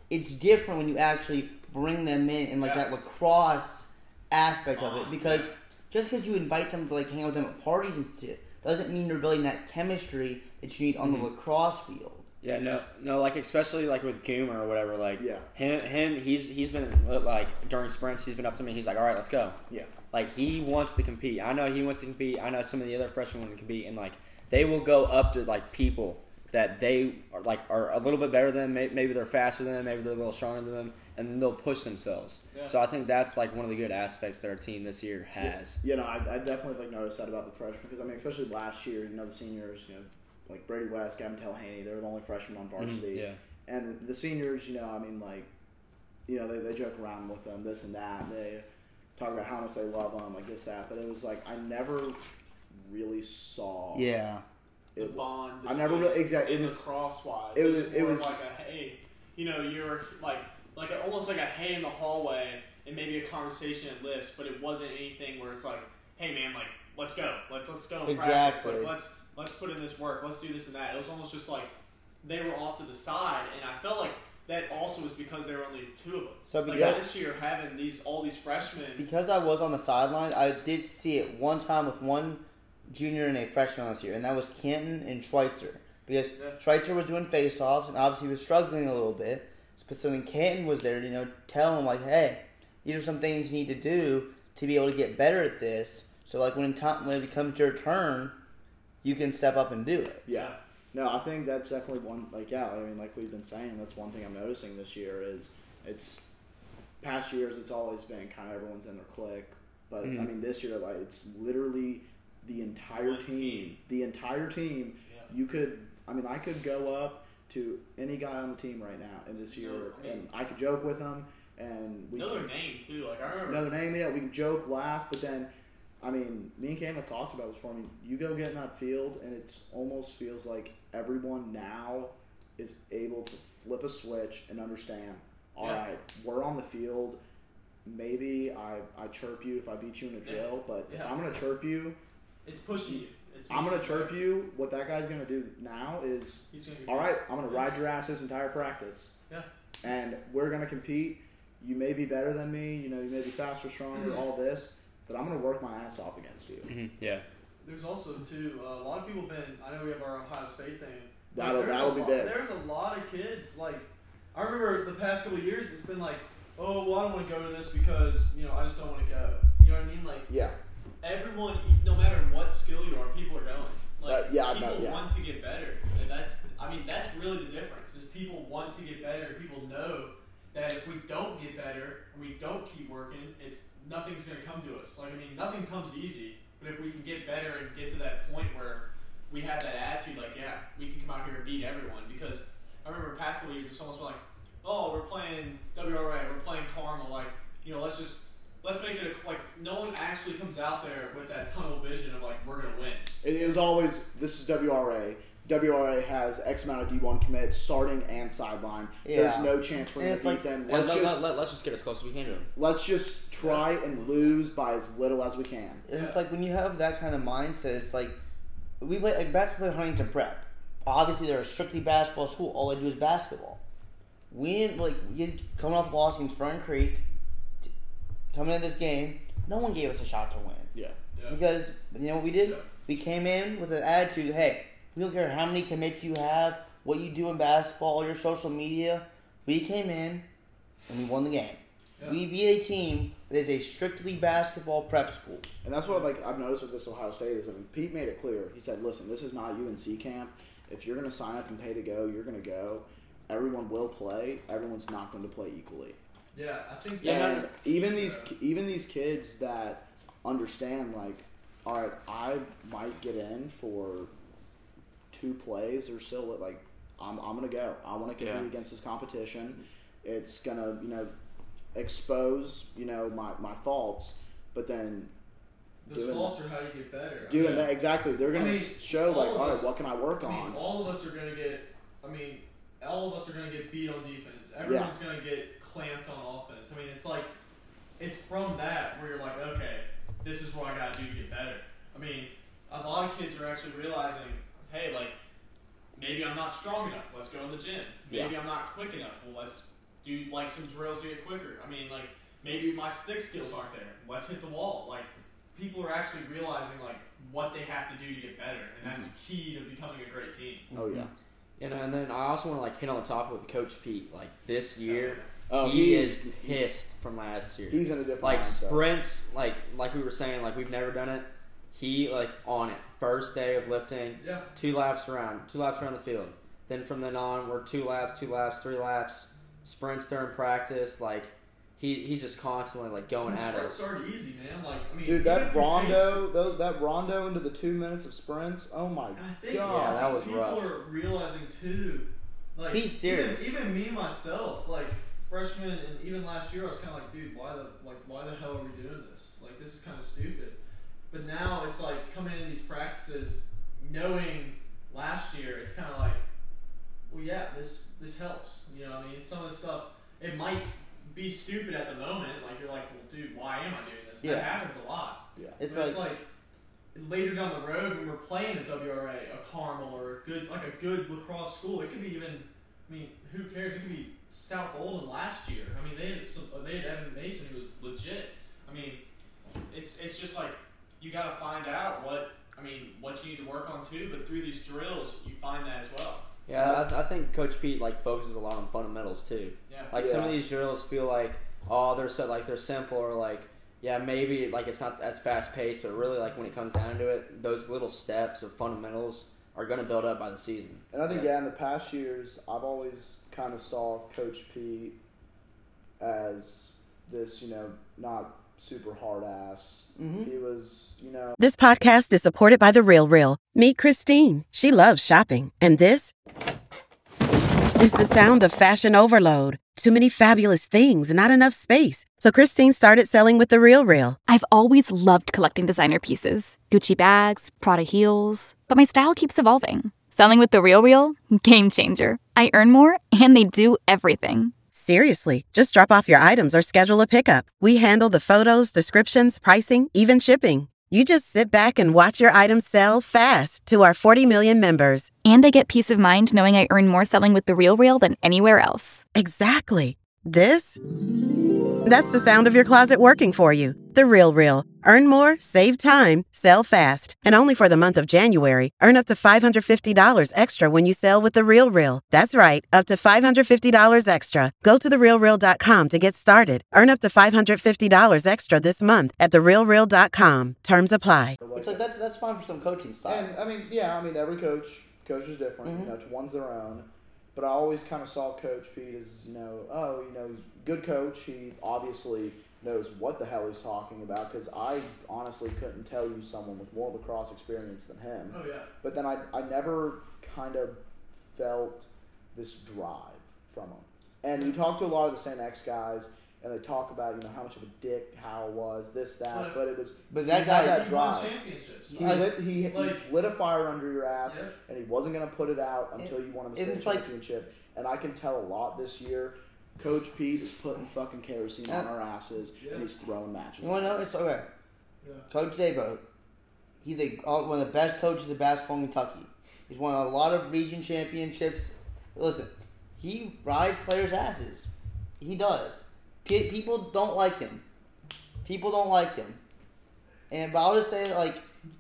it's different when you actually bring them in and like Yeah. that lacrosse aspect of it, Um, because just because you invite them to like hang out with them at parties and shit doesn't mean you're building that chemistry that you need on Mm-hmm. the lacrosse field. Yeah, no, no, like especially like with Goomer or whatever, like Yeah. him, him, he's he's been like during sprints, he's been up to me. He's like, all right, let's go. Yeah. Like he wants to compete. I know he wants to compete. I know some of the other freshmen want to compete, and like they will go up to like people that they are like are a little bit better than. Maybe, maybe they're faster than them. Maybe they're a little stronger than them, and then they'll push themselves. Yeah. So I think that's like one of the good aspects that our team this year has. You know, I, I definitely like noticed that about the freshmen because I mean, especially last year, you know, the seniors, you know, like Brady West, Gavin Telhaney, they were the only freshmen on varsity. Yeah. And the seniors, you know, I mean, like, you know, they, they joke around with them, this and that. They talk about how much they love them, like this, that. But it was like I never really saw. Yeah. The It, bond. I never between- really- exact- it in was- lacrosse wise. it It was- was it more was- like a hey, you know, you're like like a, almost like a hey in the hallway, and maybe a conversation at lifts, but it wasn't anything where it's like, hey man, like let's go, let's let's go and practice, Exactly. like let's let's put in this work, let's do this and that. It was almost just like they were off to the side, and I felt like that also was because there were only two of them. So like because- this year, having these all these freshmen. Because I was on the sideline, I did see it one time with one junior and a freshman last year, and that was Canton and Schweitzer. Because Yeah. Schweitzer was doing face-offs, and obviously he was struggling a little bit. But so then Canton was there to, you know, tell him, like, hey, these are some things you need to do to be able to get better at this. So, like, when, time, when it becomes your turn, you can step up and do it. Yeah. No, I think that's definitely one. Like, yeah, I mean, like we've been saying, that's one thing I'm noticing this year is it's past years. It's always been kind of everyone's in their clique, but I mean, this year, like, it's literally the entire One team, team. The entire team. Yeah. You could, I mean, I could go up to any guy on the team right now in this year, No, I mean- and I could joke with them, and we Know could, their name too. Like I remember. know their name. Yeah, we can joke, laugh, but then. I mean, me and Cam have talked about this before. I mean, you go get in that field, and it almost feels like everyone now is able to flip a switch and understand, all Yeah. right, we're on the field. Maybe I, I chirp you if I beat you in a drill, but if Yeah. I'm going to chirp you, It's pushing you. It's I'm going to making you chirp you. What that guy's going to do now is, He's gonna be all right, I'm going to ride your ass this entire practice. Yeah. And we're going to compete. You may be better than me. You know, you may be faster, stronger, all this. But I'm going to work my ass off against you. Mm-hmm. Yeah. There's also too uh, a lot of people been. I know we have our Ohio State thing. but That'll- there's that'll a be lot, big. There's a lot of kids. Like I remember the past couple of years, it's been like, oh, well, I don't want to go to this because you know I just don't want to go. You know what I mean? Like Yeah. everyone, no matter what skill you are, people are going. Like Uh, yeah, I people know, yeah. want to get better, and that's. I mean, that's really the difference. Is people want to get better. People know that if we don't get better, and we don't keep working, it's nothing's going to come to us. Like I mean, nothing comes easy. But if we can get better and get to that point where we have that attitude, like yeah, we can come out here and beat everyone. Because I remember past couple years, it's almost like, oh, we're playing W R A, we're playing Carmel, like you know, let's just let's make it a, like no one actually comes out there with that tunnel vision of like we're going to win. It, it was always, this is W R A. W R A has X amount of D one commits, starting and sideline. There's Yeah. no chance we're And going to it's beat like- them. Let, Let's let, just let, let, us just get as close as we can to them. let's just try and lose by as little as we can. And it's like when you have that kind of mindset, it's like we play like basketball at Huntington Prep. Obviously, they're a strictly basketball school. All they do is basketball. We didn't like we coming off the loss against Fern Creek, t- coming into this game. No one gave us a shot to win Yeah. Yeah. because you know what we did. Yeah. We came in with an attitude. Hey, we don't care how many commits you have, what you do in basketball, your social media. We came in and we won the game. Yeah. We beat a team that is a strictly basketball prep school. And that's what like I've noticed with this Ohio State is I mean Pete made it clear. He said, "Listen, this is not U N C camp. If you're going to sign up and pay to go, you're going to go. Everyone will play. Everyone's not going to play equally." Yeah, I think And that's, even these even these kids that understand like, all right, I might get in for two plays or still like I'm I'm gonna go. I want to compete Yeah. against this competition. It's gonna you know expose you know my, my faults, but then those doing faults are how you get better. I doing mean, that exactly, they're gonna I mean, show all like, of all right, us- what can I work I mean, on? all of us are going to get. I mean, all of us are going to get beat on defense. Everyone's going to get clamped on offense. I mean, it's like it's from that where you're like, okay, this is what I got to do to get better. I mean, a lot of kids are actually realizing, hey, like maybe I'm not strong enough. Let's go to the gym. Maybe I'm not quick enough. Well, let's do like some drills to get quicker. I mean, like maybe my stick skills aren't there. Let's hit the wall. Like people are actually realizing like what they have to do to get better, and that's mm-hmm. key to becoming a great team. Oh yeah. You know, and then I also want to like hit on the topic with Coach Pete. Like this year, oh, he is pissed from last year. He's in a different like mindset. Sprints. Like like we were saying, like we've never done it. He like on it first day of lifting, yeah. two laps around, two laps around the field. Then from then on, we're two laps, two laps, three laps, sprints during practice. Like he he's just constantly like going the at sprints us. Sprints are easy, man. Like I mean, dude, that rondo, those, that rondo into the two minutes of sprints. Oh my I think, god, yeah, that was people rough. People are realizing too. Like be serious. Even, even me myself, like freshman and even last year, I was kind of like, dude, why the like why the hell are we doing this? Like this is kind of stupid. But now it's like coming into these practices, knowing last year, it's kind of like, well, yeah, this this helps. You know, I mean, some of the stuff it might be stupid at the moment. Like you're like, well, dude, why am I doing this? Yeah. That happens a lot. Yeah, it's but like, it's like later down the road when we're playing a W R A, a Carmel, or a good like a good lacrosse school. It could be even. I mean, who cares? It could be South Oldham last year. I mean, they had some, they had Evan Mason who was legit. I mean, it's it's just like. You got to find out what I mean, what you need to work on too. But through these drills, you find that as well. Yeah, I, th- I think Coach Pete like focuses a lot on fundamentals too. Yeah. Like yeah. some of these drills feel like oh they're so like they're simple or like yeah maybe like it's not as fast paced, but really like when it comes down to it, those little steps of fundamentals are going to build up by the season. And I think yeah, in the past years, I've always kind of saw Coach Pete as this, you know, not super hard ass. Mm-hmm. He was, you know. This podcast is supported by The Real Real. Meet Christine. She loves shopping. And this is the sound of fashion overload. Too many fabulous things, not enough space. So Christine started selling with The Real Real. I've always loved collecting designer pieces. Gucci bags, Prada heels. But my style keeps evolving. Selling with The Real Real? Game changer. I earn more, and they do everything. Seriously, just drop off your items or schedule a pickup. We handle the photos, descriptions, pricing, even shipping. You just sit back and watch your items sell fast to our forty million members. And I get peace of mind knowing I earn more selling with The Real Real than anywhere else. Exactly. This? That's the sound of your closet working for you. The Real Real. Earn more, save time, sell fast. And only for the month of January, earn up to five hundred fifty dollars extra when you sell with The Real Real. That's right, up to five hundred fifty dollars extra. Go to the real real dot com to get started. Earn up to five hundred fifty dollars extra this month at the real real dot com. Terms apply. It's like that's that's fine for some coaching style. And I mean, yeah, I mean, every coach coach is different. Mm-hmm. You know, to one's their own. But I always kind of saw Coach Pete as, you know, oh, you know, he's a good coach. He obviously knows what the hell he's talking about, because I honestly couldn't tell you someone with more lacrosse experience than him. Oh, yeah. But then I, I never kind of felt this drive from him. And you talk to a lot of the Saint X guys, and they talk about, you know, how much of a dick Howell was, this, that, but, but it was, but that he guy had that he won drive. championships. He, like, lit, he, like, he lit a fire under your ass, yeah. and he wasn't going to put it out until it, you won him a state like, championship. And I can tell a lot this year. Coach Pete is putting fucking kerosene yeah. on our asses, yeah. and he's throwing matches. You want to know? It's okay. Yeah. Coach Zabo, he's a one of the best coaches of basketball in Kentucky. He's won a lot of region championships. Listen, he rides players' asses. He does. P- people don't like him. People don't like him. And but I'll just say, like,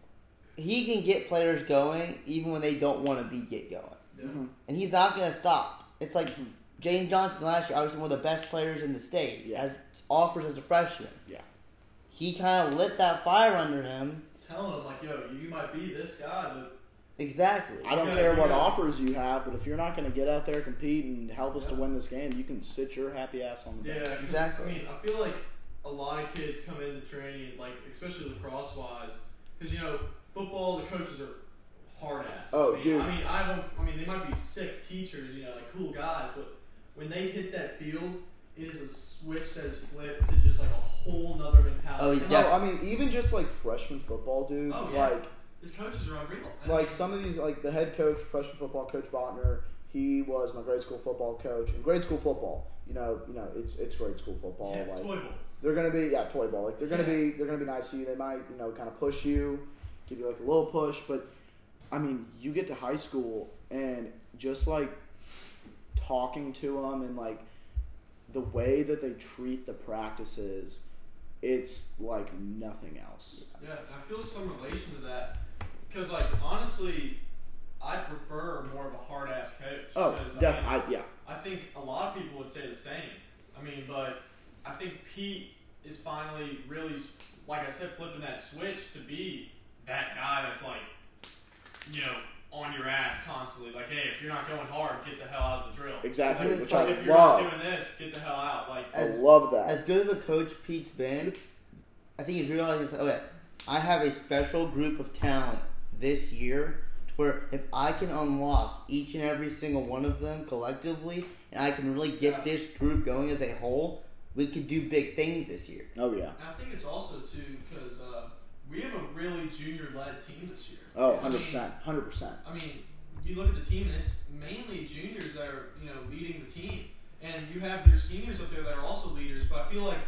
he can get players going even when they don't want to be get going. Yeah. Mm-hmm. And he's not going to stop. It's like James Johnson last year, obviously one of the best players in the state, Yeah. has offers as a freshman. Yeah. He kind of lit that fire under him. Telling him, like, yo, you might be this guy, but Exactly. I don't Yeah, care what yeah. offers you have, but if you're not going to get out there, compete, and help us to win this game, you can sit your happy ass on the yeah, bench. 'cause, Exactly. I mean, I feel like a lot of kids come into training, like especially lacrosse wise, because you know football, the coaches are hard ass. Oh, I mean, dude. I mean, I don't. I mean, they might be sick teachers, you know, like cool guys, but when they hit that field, it is a switch that is flipped to just like a whole nother mentality. Oh, And, yeah. No, I mean, even just like freshman football, dude. Oh, yeah. Like, His coaches are unreal. I like mean, some of these, like the head coach, freshman football, Coach Botner. He was my grade school football coach. And grade school football, you know, you know, it's it's grade school football. yeah, like toy ball. they're gonna be, yeah, toy ball. Like they're gonna Yeah. be, they're gonna be nice to you. They might, you know, kind of push you, give you like a little push. But I mean, you get to high school and just like talking to them and like the way that they treat the practices, it's like nothing else. Yeah, I feel some relation to that because, like, honestly, I prefer more of a hard ass coach. Oh, definitely. I, mean, I, yeah. I think a lot of people would say the same. I mean, but I think Pete is finally really, like I said, flipping that switch to be that guy that's like, you know, on your ass constantly. Like, hey, if you're not going hard, get the hell out of the drill. Exactly, Like, which like, I if you're love. not doing this, get the hell out. Like, I As- love that. As good of a coach Pete's been, I think he's realizing, okay, I have a special group of talent this year to where if I can unlock each and every single one of them collectively, and I can really get this group going as a whole, we could do big things this year. Oh, yeah. and I think it's also, too, because uh, we have a really junior-led team this year. Oh, I one hundred mean, percent. one hundred percent. I mean, you look at the team, and it's mainly juniors that are, you know, leading the team. And you have your seniors up there that are also leaders, but I feel like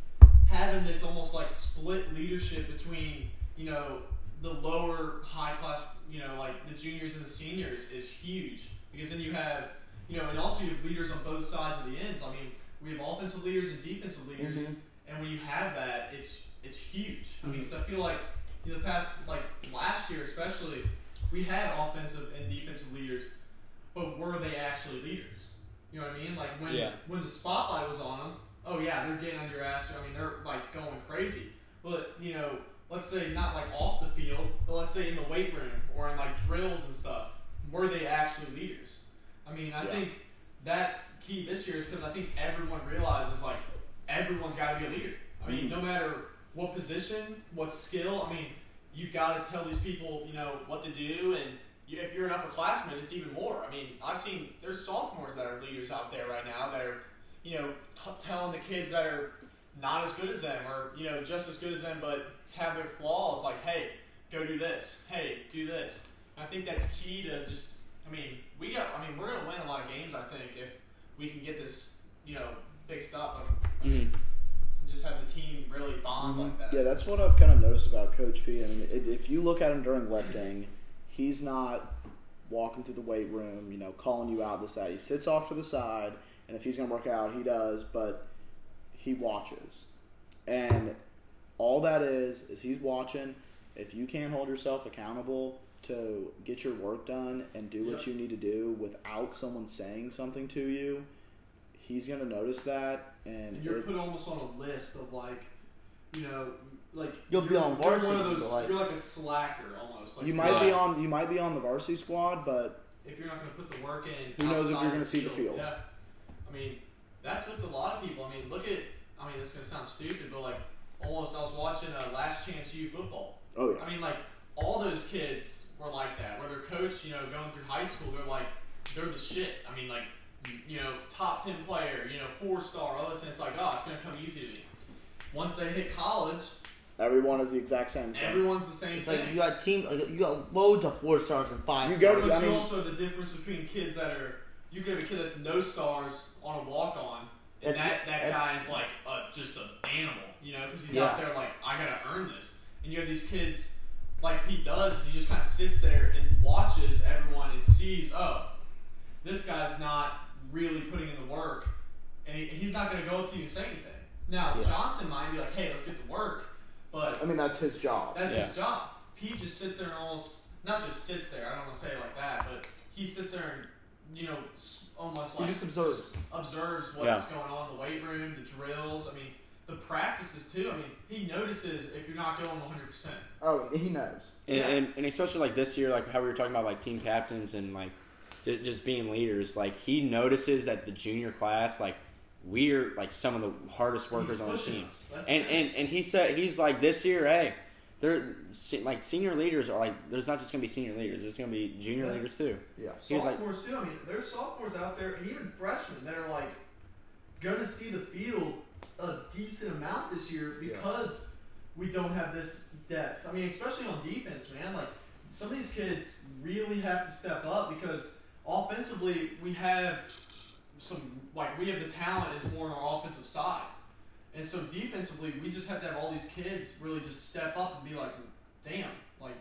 having this almost like split leadership between, you know, the lower high class, you know, like the juniors and the seniors is huge. Because then you have, you know, and also you have leaders on both sides of the ends. I mean, we have offensive leaders and defensive leaders, Mhm. and when you have that, it's it's huge. I mean, 'cause I feel like in the past, like last year especially, we had offensive and defensive leaders, but were they actually leaders? You know what I mean? Like when Yeah. when the spotlight was on them, oh yeah, they're getting on your ass. I mean, they're like going crazy. But you know, let's say not like off the field, but let's say in the weight room or in like drills and stuff, were they actually leaders? I mean, I Yeah. think that's key this year is because I think everyone realizes like everyone's got to be a leader. I mean, no matter what position, what skill. I mean, you got to tell these people, you know, what to do, and you, if you're an upperclassman, it's even more. I mean, I've seen there's sophomores that are leaders out there right now that are, you know, t- telling the kids that are not as good as them or you know just as good as them, but have their flaws. Like, hey, go do this. Hey, do this. I think that's key to just. I mean, we got. I mean, we're gonna win a lot of games. I think if we can get this, you know, fixed up. I mean, Mhm. just have the team really bond like that. Yeah, that's what I've kind of noticed about Coach P. I mean, it, if you look at him during lifting, he's not walking through the weight room, you know, calling you out this, that. He sits off to the side, and if he's going to work out, he does, but he watches. And all that is, is he's watching. If you can't hold yourself accountable to get your work done and do what Yep. you need to do without someone saying something to you, he's going to notice that. And And you're it's, put almost on a list of like, you know, like You'll be you're- on you're varsity, one of those. but, like- you're like a slacker almost. Like you you're might not- be on you might be on the varsity squad, but if you're not going to put the work in. Who knows if outside you're gonna the see the field. Yeah, I mean, that's with a lot of people. I mean, look at. I mean, this is going to sound stupid, but like, almost I was watching uh, Last Chance U football. oh yeah. I mean, like, all those kids were like that. Where their coach, you know, going through high school, they're like, they're the shit. I mean, like, you know, top ten player, you know, four star, all this, and it's like, oh, it's going to come easy to me. Once they hit college, Everyone is the exact same thing. everyone's the same It's thing. like you got team, like, you got loads of four stars and five. You go to- stars. But I you mean- also the difference between kids that are you get a kid that's no stars on a walk on, and That's- that that that's- guy is like a, just an animal, you know, because he's Yeah. out there like I gotta earn this. And you have these kids like Pete does, is he just kind of sits there and watches everyone and sees, oh, this guy's not really putting in the work, and he, he's not gonna go up to you and say anything. Now Yeah. Johnson might be like, hey, let's get to work, but I mean, that's his job. that's Yeah. his job. Pete just sits there and almost, not just sits there, I don't want to say it like that, but he sits there and, you know, s- almost He like just observes. observes what's Yeah. going on in the weight room, the drills, I mean, the practices too. I mean, he notices if you're not going one hundred percent. Oh, he knows. And, Yeah. and, and especially like this year, like how we were talking about like team captains and like ju- just being leaders, like he notices that the junior class, like we're like some of the hardest workers He's on the pushing team. us. That's And, the thing. and and he said he's like this year, hey, they're se- like senior leaders are like there's not just gonna be senior leaders, there's gonna be junior Yeah. leaders too. Yeah. He was like- Sophomores too. I mean, there's sophomores out there, and even freshmen that are like gonna see the field a decent amount this year because we don't have this depth. I mean, especially on defense, man. Like some of these kids really have to step up because offensively we have some like we have the talent is more on our offensive side, and so defensively we just have to have all these kids really just step up and be like, damn, like.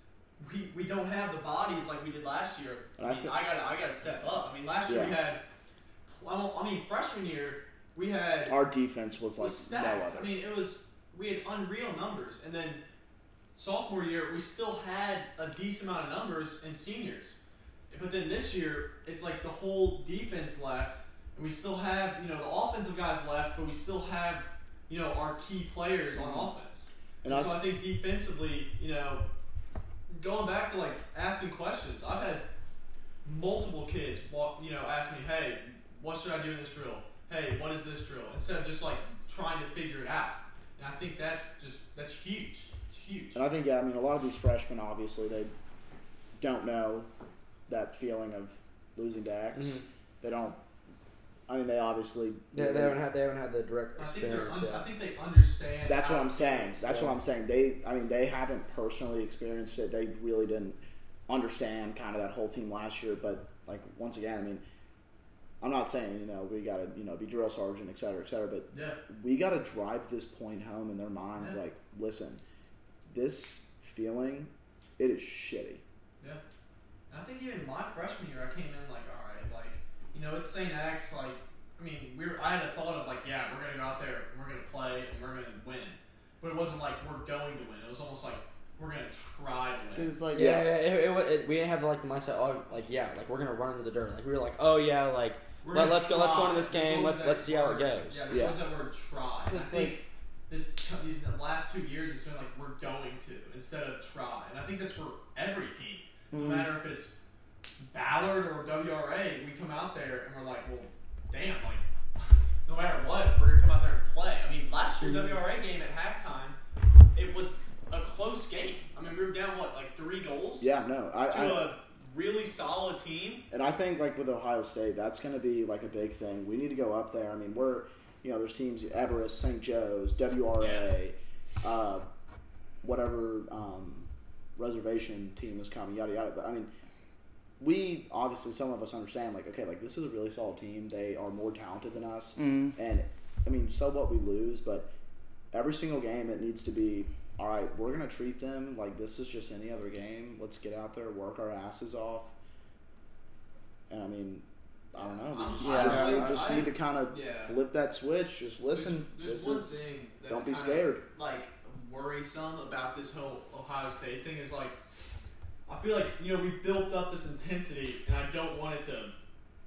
We, we don't have the bodies like we did last year. And I I mean, think- I got I got to step up. I mean, last year we Yeah. had, I mean, freshman year we had Our defense was like was no stacked. other. I mean, it was we had unreal numbers, and then sophomore year we still had a decent amount of numbers and seniors, but then this year it's like the whole defense left, and we still have you know the offensive guys left, but we still have you know our key players on offense. And And I- so I think defensively, you know, going back to like asking questions, I've had multiple kids walk, you know, ask me, hey, what should I do in this drill? Hey, what is this drill? Instead of just like trying to figure it out. And I think that's just that's huge. It's huge. And I think, yeah, I mean, a lot of these freshmen, obviously, they don't know that feeling of losing to X. Mhm. They don't. I mean, they obviously. They, they haven't had they haven't had the direct I think they're experience un- yet. I think they understand. That's what how I'm it saying. feels. That's what I'm saying. They, I mean, they haven't personally experienced it. They really didn't understand kind of that whole team last year. But like once again, I mean, I'm not saying you know we got to you know be drill sergeant, et cetera, et cetera. But Yeah. we got to drive this point home in their minds. Yeah. Like, listen, this feeling, it is shitty. Yeah. And I think even my freshman year, I came in like, all right, like, you know, it's Saint X. Like, I mean, we were. I had a thought of like, yeah, we're gonna go out there, and we're gonna play, and we're gonna win. But it wasn't like we're going to win. It was almost like we're gonna try to win. Because like Yeah, yeah, it, it, it, we didn't have like the mindset. Oh, like yeah, like we're gonna run into the dirt. Like we were like, oh yeah, like We're let, gonna let's go, let's go try. into this There's game. always Let's that let's see how it word- goes. Yeah, there's Yeah. always that word try. And I It's think like- this these the last two years it's been like we're going to instead of try, and I think that's for every team. Mhm. No matter if it's Ballard or W R A, we come out there and we're like, well, damn, like no matter what, we're gonna come out there and play. I mean, last year W R A game at halftime, it was a close game. I mean, we were down what like three goals. Yeah, no, I. To I a really solid team. And I think, like, with Ohio State, that's going to be, like, a big thing. We need to go up there. I mean, we're, you know, there's teams, Everest, Saint Joe's, W R A, uh, whatever um, reservation team is coming, yada, yada. But, I mean, we, obviously, some of us understand, like, okay, like, this is a really solid team. They are more talented than us. Mhm. And, I mean, so what, we lose. But every single game, it needs to be, all right, we're going to treat them like this is just any other game. Let's get out there, work our asses off. And I mean, I don't know. We I'm- just, Yeah. just, I- need, just I- need to kind of yeah. flip that switch. Just listen. There's, there's this one is, thing that's don't be kinda, scared. like worrisome about this whole Ohio State thing is like I feel like you know we built up this intensity and I don't want it to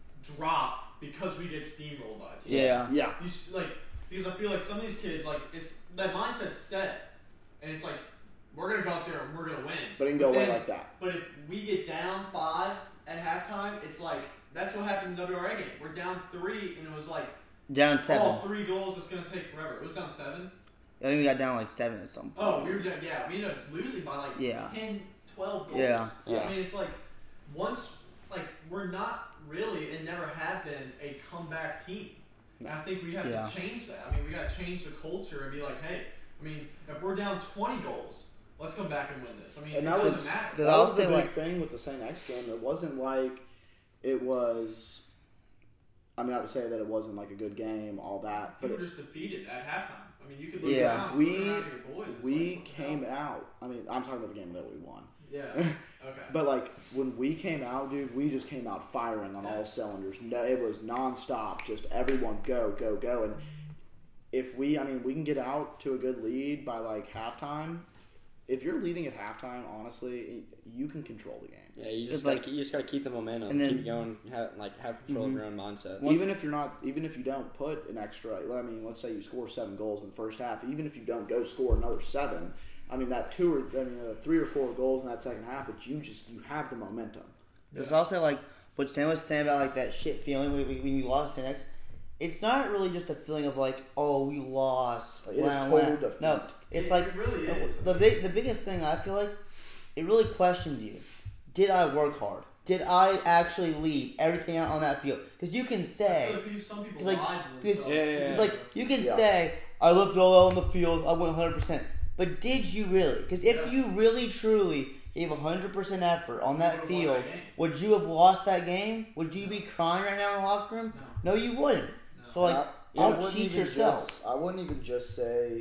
drop because we get steamrolled by a team. yeah. Yeah. You s- like because I feel like some of these kids like it's that mindset's set and it's like we're gonna go out there and we're gonna win. But it can go away then- like that. But if we get down five at halftime, it's like that's what happened in the W R A game. We're down three and it was like Down seven. oh, three goals. It's gonna take forever. It was down seven. I think we got down like seven or something. Oh, we were down, yeah. We ended up losing by like Yeah. ten, twelve goals. Yeah. Yeah. I mean, it's like once like we're not really and never have been a comeback team. And I think we have Yeah. to change that. I mean, we got to change the culture and be like, hey, I mean, if we're down twenty goals, let's come back and win this. I mean, And it that doesn't was matter. Did that I was also the big like- thing with the Saint X game. It wasn't like it was. I mean, I would say that it wasn't like a good game, all that, but People it, were just defeated at halftime. I mean, you could look Yeah. down, we look around at your boys. It's we like, what the came hell? out. I mean, I'm talking about the game that we won. Yeah. Okay. But like when we came out, dude, we just came out firing on all cylinders. No, it was nonstop, just everyone go, go, go. And if we, I mean, we can get out to a good lead by like halftime. If you're leading at halftime, honestly, you can control the game. Yeah, you It's just like- like you just gotta keep the momentum, and then- keep going, have, like have control of your own mindset. Even if you're not, even if you don't put an extra, I mean, let's say you score seven goals in the first half. Even if you don't go score another seven, I mean, that two or I mean, uh, three or four goals in that second half, but you just you have the momentum. There's also like what Sam was saying about like that shit feeling when, when you lost the next. It's not really just a feeling of like, oh, we lost. It is wah, total wah. defeat. No, it's It- like it really is. the big the biggest thing I feel like it really questions you. Did I work hard? Did I actually leave everything out on that field? Because you can I say, feel like some people like, lied to because- themselves. Yeah, yeah, it's like you can Yeah. say I left it all out on the field. I went one hundred percent. But did you really? Because if Yeah. you really truly gave one hundred percent effort on that would've won field, that game. would you have lost that game? Would you be crying right now in the locker room? No, you wouldn't. So like, I, I don't wouldn't cheat even yourself. Just, I wouldn't even just say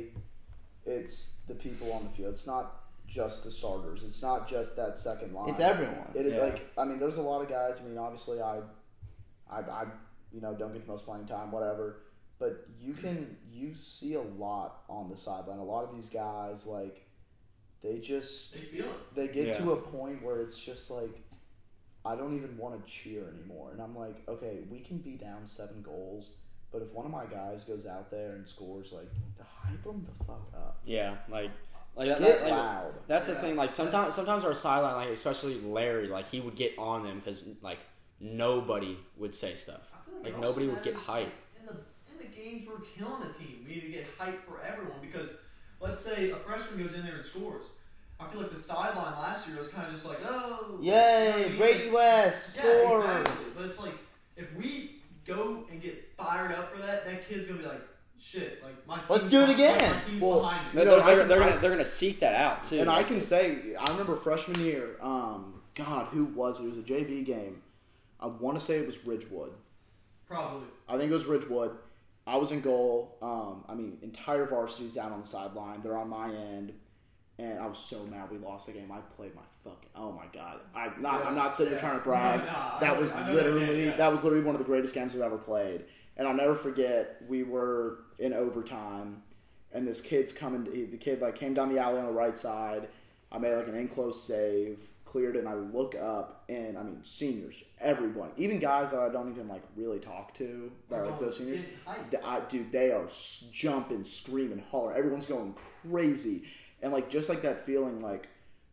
it's the people on the field. It's not just the starters. It's not just that second line. It's everyone. It is Yeah. like I mean, there's a lot of guys. I mean, obviously, I, I, I, you know, don't get the most playing time, whatever. but you can you see a lot on the sideline. A lot of these guys, like, they just They feel it. they get Yeah. to a point where it's just like, I don't even want to cheer anymore. And I'm like, okay, we can be down seven goals, but if one of my guys goes out there and scores, like, hype them the fuck up. Yeah, like, like, that, Get that- like, loud. that's the Yeah, thing. Like sometimes, that's- sometimes our sideline, like especially Larry, like he would get on them because like nobody would say stuff. I feel like, Like it nobody also would get matters, hype. like, in the in the games we're killing a team, we need to get hype for everyone because let's say a freshman goes in there and scores. I feel like the sideline last year was kind of just like, oh, you know what I Yay, mean? Brady Like, West, yeah, score! exactly. But it's like if we go and get fired up for that, that kid's gonna be like, shit, like my team's Let's do it behind- again. My team's Well, behind me. They're, know, I they're, can- they're I- gonna they're gonna seek that out too. And I Like, can say, I remember freshman year, um, God, who was it? It was a J V game. I want to say it was Ridgewood. Probably. I think it was Ridgewood. I was in goal. Um, I mean, entire varsity's down on the sideline. They're on my end. And I was so mad we lost the game. I played my fucking, oh my God. I'm not, I'm not sitting here Yeah. trying to brag. Nah, I that know- was I know that literally, game, yeah. that was literally one of the greatest games we've ever played. And I'll never forget, we were in overtime, and this kid's coming, he- the kid like came down the alley on the right side. I made like an in-close save, cleared it, and I look up, and I mean, seniors, everyone, even guys that I don't even like really talk to, that are like those seniors, Getting hyped. th- I, dude, they are s- jumping, screaming, hollering. Everyone's going crazy. And like just like that feeling, like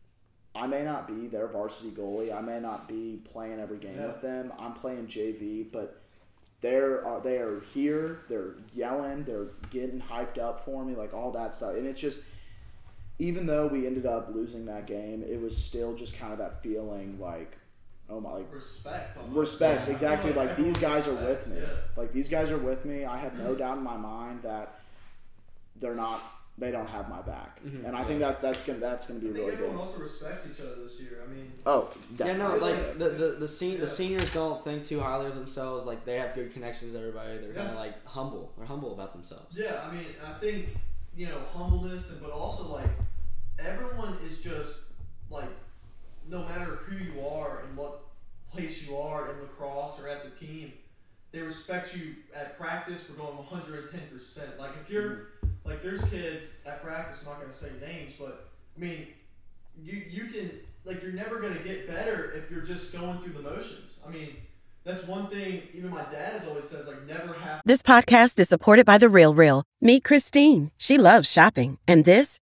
I may not be their varsity goalie, I may not be playing every game Yeah. with them. I'm playing J V, but they're uh, they are here. They're yelling. They're getting hyped up for me, like all that stuff. And it's just, even though we ended up losing that game, it was still just kind of that feeling, like, oh my, like Respect. almost. respect. Yeah. Exactly. I feel Like these everyone guys are with respects, me. yeah. Like these guys are with me. I have no doubt in my mind that they're not. They don't have my back, and I think that that's gonna that's gonna be I think really everyone good. also respects each other this year. I mean, Oh, yeah, no, definitely. like the the the, sen- Yeah. the seniors don't think too highly of themselves. Like they have good connections with everybody. They're kind Yeah. of like humble. They're humble about themselves. yeah, I mean, I think you know humbleness, and but also like everyone is just like no matter who you are and what place you are in lacrosse or at the team, they respect you at practice for going one hundred ten percent. Like if you're like there's kids at practice, I'm not going to say names, but I mean you you can like you're never going to get better if you're just going through the motions. I mean that's one thing even my dad has always says, like never have This podcast is supported by The Real Real. Meet Christine. She loves shopping. And this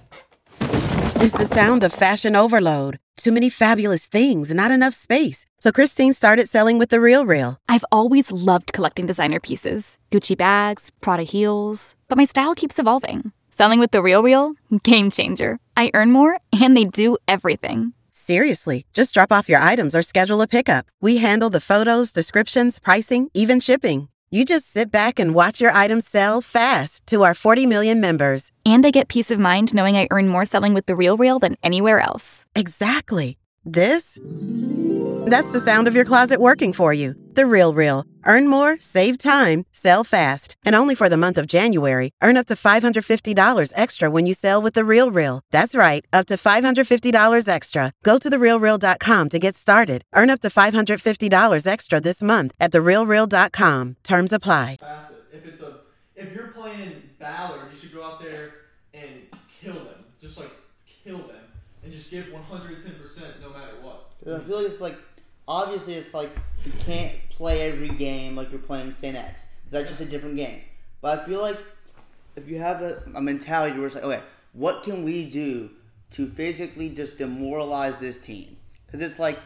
is the sound of fashion overload. Too many fabulous things, not enough space. So Christine started selling with The Real Real. I've always loved collecting designer pieces, Gucci bags, Prada heels, but my style keeps evolving. Selling with The Real Real? Game changer. I earn more, and they do everything. Seriously, just drop off your items or schedule a pickup. We handle the photos, descriptions, pricing, even shipping. You just sit back and watch your items sell fast to our forty million members. And I get peace of mind knowing I earn more selling with The Real Real than anywhere else. Exactly. This? That's the sound of your closet working for you. The Real Real. Earn more, save time, sell fast. And only for the month of January, earn up to five hundred fifty dollars extra when you sell with The Real Real. That's right, up to five hundred fifty dollars extra. Go to the real real dot com to get started. Earn up to five hundred fifty dollars extra this month at the real real dot com. Terms apply. facet. If it's a, if you're playing Ballard, you should go out there and kill them. Just like kill them, and just give one hundred ten percent no matter what. I feel like it's like, obviously it's like you can't play every game like you're playing Saint X. That's just a different game. But I feel like if you have a, a mentality where it's like, okay, what can we do to physically just demoralize this team? Because it's like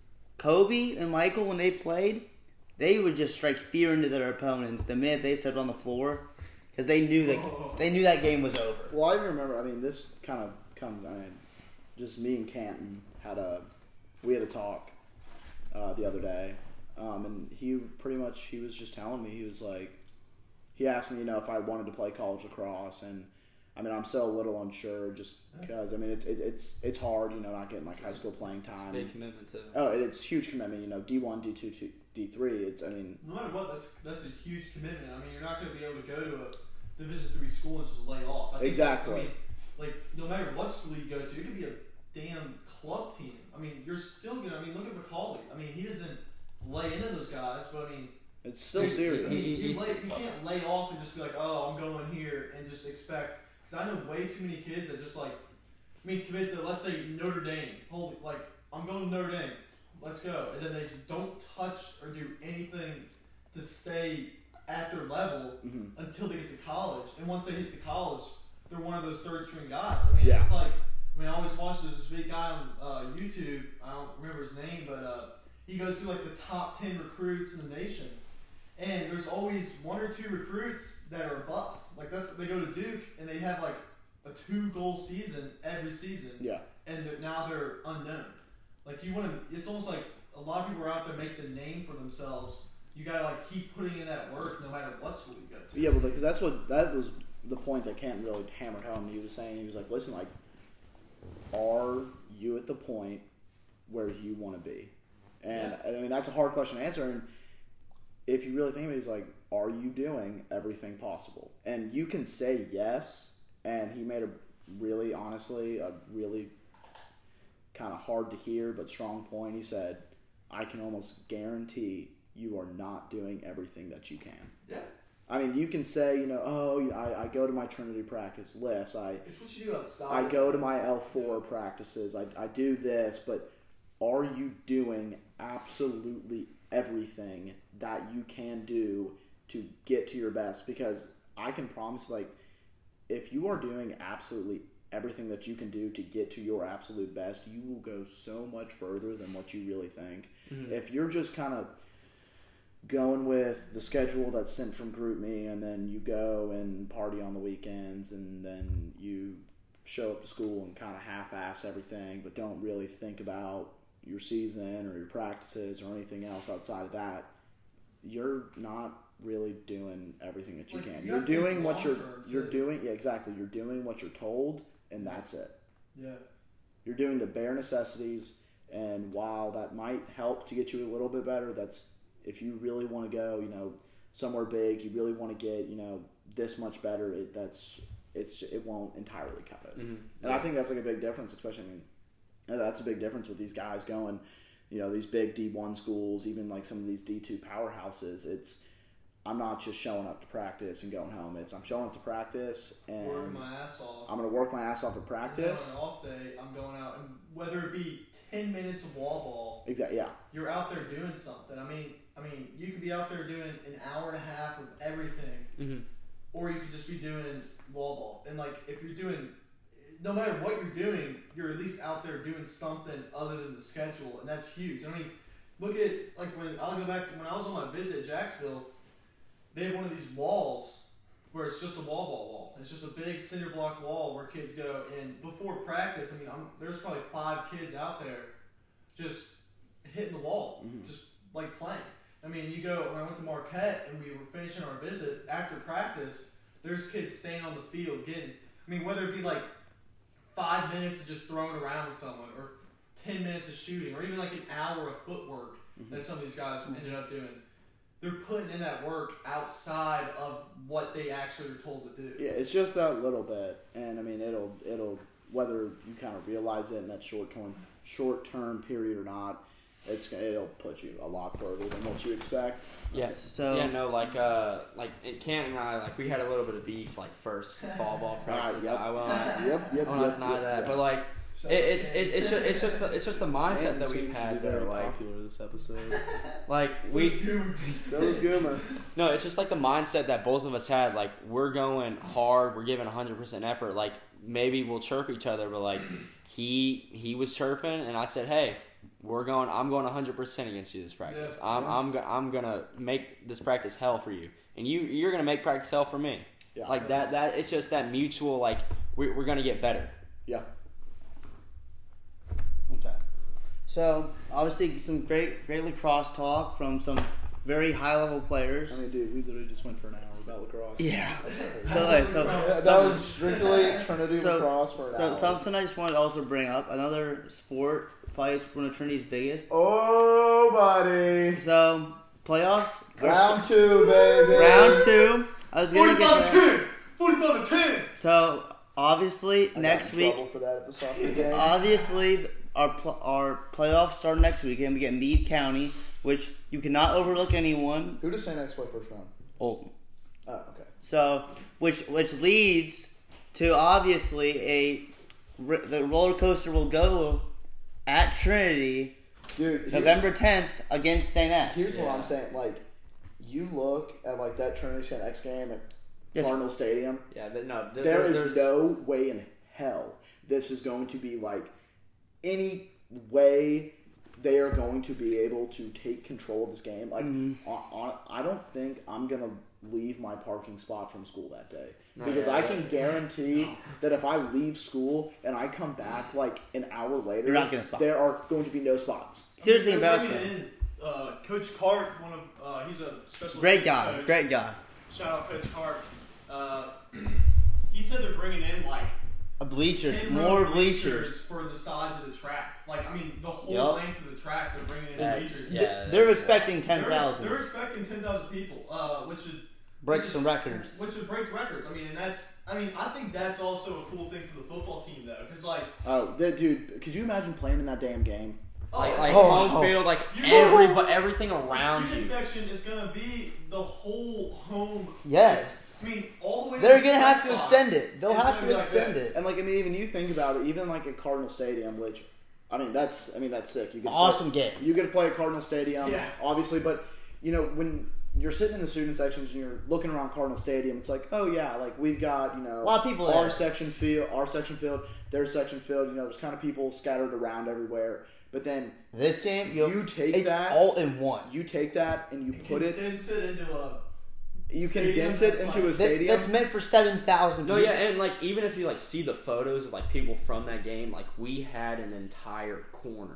Kobe and Michael, when they played, they would just strike fear into their opponents the minute they stepped on the floor, because they knew that they knew that game was over. Well, I even remember. I mean, this kind of comes. I mean, just me and Canton had a we had a talk uh, the other day, um, and he pretty much he was just telling me he was like he asked me, you know, if I wanted to play college lacrosse, and I mean, I'm still a little unsure just because I mean it, it, it's it's hard, you know, not getting like high school playing time. Big commitment too. Oh, it, it's huge commitment, you know, D one, D two, D three. It's I mean, No matter what, that's that's a huge commitment. I mean, you're not going to be able to go to a Division three school and just lay off. I think that's- Exactly. I mean, like no matter what school you go to, it could be a damn club team. I mean, you're still gonna. I mean, look at Macaulay. I mean, he doesn't lay into those guys, but I mean, It's still You- serious. You, He- you, he's- lay, you can't lay off and just be like, oh, I'm going here and just expect. Because I know way too many kids that just like, I mean, commit to, let's say, Notre Dame. Holy, like, I'm going to Notre Dame. Let's go. And then they just don't touch or do anything to stay at their level Mm-hmm. until they get to college. And once they hit the college, they're one of those third string guys. I mean, Yeah. it's like, I mean, I always watch this, this big guy on uh, YouTube. I don't remember his name, but uh, he goes through like the top ten recruits in the nation. And there's always one or two recruits that are a bust. Like that's they go to Duke and they have like a two goal season every season. Yeah. And they're, now they're unknown. Like you want to, it's almost like a lot of people are out there make the name for themselves. You gotta like keep putting in that work no matter what school you go to. Yeah, well, because that's what that was the point that Canton really hammered home. He was saying, he was like, listen, like, are you at the point where you want to be? And Yeah. I mean, that's a hard question to answer. And if you really think of it, he's like, are you doing everything possible? And you can say yes. And he made a really, honestly, a really kind of hard to hear but strong point. He said, I can almost guarantee you are not doing everything that you can. Yeah. I mean, you can say, you know, oh, you know, I, I go to my Trinity practice lifts. I It's what you do outside. I go to my L four practices. I, I do this, but are you doing absolutely everything that you can do to get to your best? Because I can promise, like, if you are doing absolutely everything that you can do to get to your absolute best, you will go so much further than what you really think. Mm-hmm. If you're just kind of going with the schedule that's sent from GroupMe, and then you go and party on the weekends, and then you show up to school and kind of half-ass everything, but don't really think about your season or your practices or anything else outside of that, you're not really doing everything that you Like, can. you You're have to think doing what you're long-term, you're too. doing. Yeah, exactly. You're doing what you're told, and that's it. Yeah. You're doing the bare necessities, and while that might help to get you a little bit better, that's if you really want to go, you know, somewhere big, you really want to get, you know, this much better. It that's it's it won't entirely cut it, Mm-hmm. and I think that's like a big difference, especially. I mean, that's a big difference with these guys going, you know, these big D one schools, even like some of these D two powerhouses. It's I'm not just showing up to practice and going home. It's I'm showing up to practice and Working my ass off. I'm going to work my ass off at And then practice. on an off day, I'm going out, and whether it be ten minutes of wall ball, Exactly. Yeah. you're out there doing something. I mean, I mean, you could be out there doing an hour and a half of everything, Mm-hmm. or you could just be doing wall ball. And like, if you're doing, no matter what you're doing, you're at least out there doing something other than the schedule, and that's huge. I mean, look at like when I'll go back to when I was on my visit at Jacksonville. They have one of these walls where it's just a wall ball wall. It's just a big cinder block wall where kids go, and before practice, I mean, I'm, there's probably five kids out there just hitting the wall, Mm-hmm. just like playing. I mean, you go, when I went to Marquette and we were finishing our visit, after practice, there's kids staying on the field getting, I mean, whether it be like five minutes of just throwing around with someone, or ten minutes of shooting, or even like an hour of footwork Mm-hmm. that some of these guys ended up doing. They're putting in that work outside of what they actually are told to do. Yeah, it's just that little bit, and I mean, it'll it'll whether you kind of realize it in that short term short term period or not, it's it'll put you a lot further than what you expect. Yeah. So- yeah, no, like uh, like and Cam and I, like we had a little bit of beef, like first fall ball practice. yep. I will not, Yep, yep, I will not yep, deny yep, that, yep. but like it, it's it, it's just it's just the, it's just the mindset Canton that seems we've to had be there. very Like popular this episode. like we So is Goomer. no, it's just like the mindset that both of us had. Like we're going hard, we're giving one hundred percent effort. Like maybe we'll chirp each other, but like he he was chirping, and I said, hey. We're going. I'm going one hundred percent against you this practice. Yeah. I'm. I'm. Go, I'm gonna make this practice hell for you, and you. You're gonna make practice hell for me. Yeah. like that. That it's just that mutual. Like we, we're gonna get better. Yeah. Okay. So obviously some great, great lacrosse talk from some very high level players. I mean, dude, we literally just went for an hour about lacrosse. Yeah. So, okay, so, That so, was strictly Trinity so, lacrosse for an so hour. something I just wanted to also bring up. Another sport, probably it's one of Trinity's biggest. Oh, buddy. So playoffs. are Round s- two, baby. round two. I was gonna get forty-five there. ten! forty-five ten! So obviously I got next in week. trouble for that at the soccer game. Obviously, our pl- our playoffs start next weekend. We get Meade County, which you cannot overlook anyone. Who does Saint X play first round? Olton. Oh, okay. So, which which leads to obviously a the roller coaster will go at Trinity, Dude, November tenth against Saint X. Here's what I'm saying. Like, you look at like that Trinity Saint X game at Yes. Cardinal Stadium. Yeah, but no, th- There there- is there's- no way in hell this is going to be like any way they are going to be able to take control of this game. Like, Mm-hmm. on, on, I don't think I'm gonna leave my parking spot from school that day No, because yeah, I that- can guarantee that if I leave school and I come back like an hour later, You're not gonna spot. there are going to be no spots. Seriously They're about bringing that. in uh, Coach Cart, one of uh, he's a special Great teams guy, coach. great guy. Shout out Coach Cart. Uh, he said they're bringing in like A bleachers, ten more row bleachers. for the sides of the track. Like I mean, the whole Yup. length of the track they're bringing in Yeah, bleachers. yeah, They're that's- expecting ten They're, thousand. they're expecting ten thousand people, uh, which would Break which some is- records. Which would break records. I mean, and that's I mean, I think that's also a cool thing for the football team though, because like Oh, that dude! Could you imagine playing in that damn game? oh, Like, it's- like Oh. home field, like You- every but everything the around student you. section is gonna be the whole home. Yes. I mean, all the way. They're to the gonna have press to box extend it. They'll is have gonna to be like extend this. it. And like I mean, even you think about it, even like at Cardinal Stadium, which I mean that's I mean that's sick. You get to Awesome play, game. You get to play at Cardinal Stadium, Yeah. obviously, but you know when you're sitting in the student sections and you're looking around Cardinal Stadium, it's like, oh yeah, like we've got you know A lot of people our there. section field, our section field, their section field. You know, there's kind of people scattered around everywhere. But then This game, you You take it's that- all in one. you take that and you put it, Condense it into a. you stadium condense it that's into like- a That- stadium. that's meant for seven thousand. No, yeah, and like even if you like see the photos of like people from that game, like we had an entire corner.